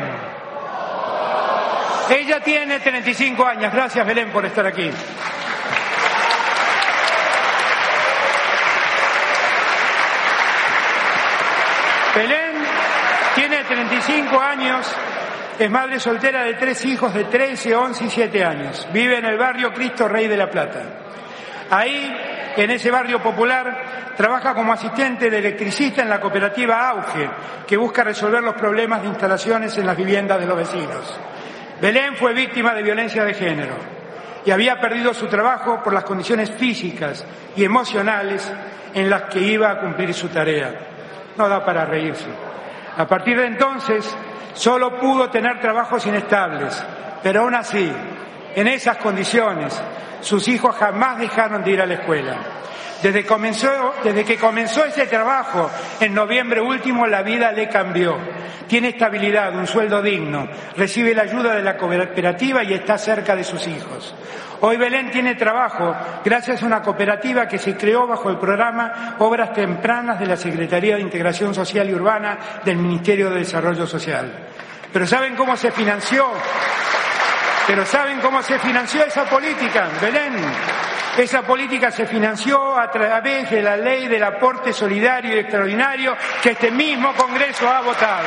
Ella tiene 35 años. Gracias, Belén, por estar aquí. Belén tiene 35 años, es madre soltera de 3 hijos de 13, 11 y 7 años. Vive en el barrio Cristo Rey de La Plata. Ahí, en ese barrio popular, trabaja como asistente de electricista en la cooperativa Auge, que busca resolver los problemas de instalaciones en las viviendas de los vecinos. Belén fue víctima de violencia de género y había perdido su trabajo por las condiciones físicas y emocionales en las que iba a cumplir su tarea. No da para reírse. A partir de entonces, solo pudo tener trabajos inestables, pero aún así, en esas condiciones, sus hijos jamás dejaron de ir a la escuela. Desde que comenzó ese trabajo, en noviembre último, la vida le cambió. Tiene estabilidad, un sueldo digno, recibe la ayuda de la cooperativa y está cerca de sus hijos. Hoy Belén tiene trabajo gracias a una cooperativa que se creó bajo el programa Obras Tempranas de la Secretaría de Integración Social y Urbana del Ministerio de Desarrollo Social. Pero ¿saben cómo se financió esa política, Belén? Esa política se financió a través de la ley del aporte solidario y extraordinario que este mismo Congreso ha votado.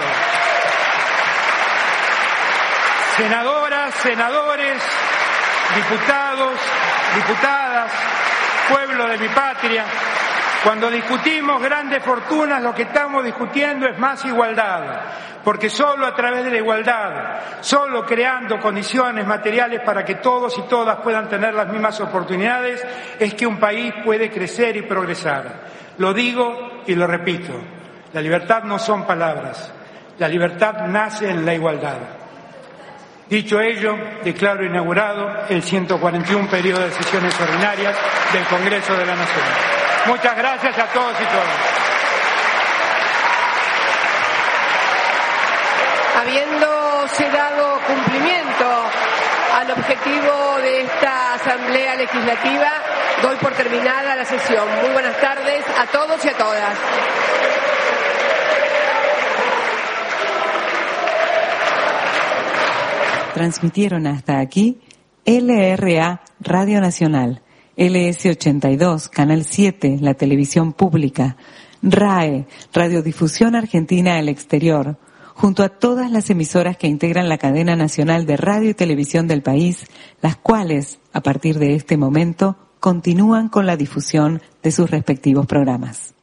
Senadoras, senadores, diputados, diputadas, pueblo de mi patria, cuando discutimos grandes fortunas, lo que estamos discutiendo es más igualdad, porque solo a través de la igualdad, solo creando condiciones materiales para que todos y todas puedan tener las mismas oportunidades, es que un país puede crecer y progresar. Lo digo y lo repito, la libertad no son palabras, la libertad nace en la igualdad. Dicho ello, declaro inaugurado el 141 periodo de sesiones ordinarias del Congreso de la Nación. Muchas gracias a todos y todas. Habiéndose dado cumplimiento al objetivo de esta Asamblea Legislativa, doy por terminada la sesión. Muy buenas tardes a todos y a todas. Transmitieron hasta aquí LRA Radio Nacional, LS82, Canal 7, la televisión pública, RAE, Radiodifusión Argentina al Exterior, junto a todas las emisoras que integran la cadena nacional de radio y televisión del país, las cuales, a partir de este momento, continúan con la difusión de sus respectivos programas.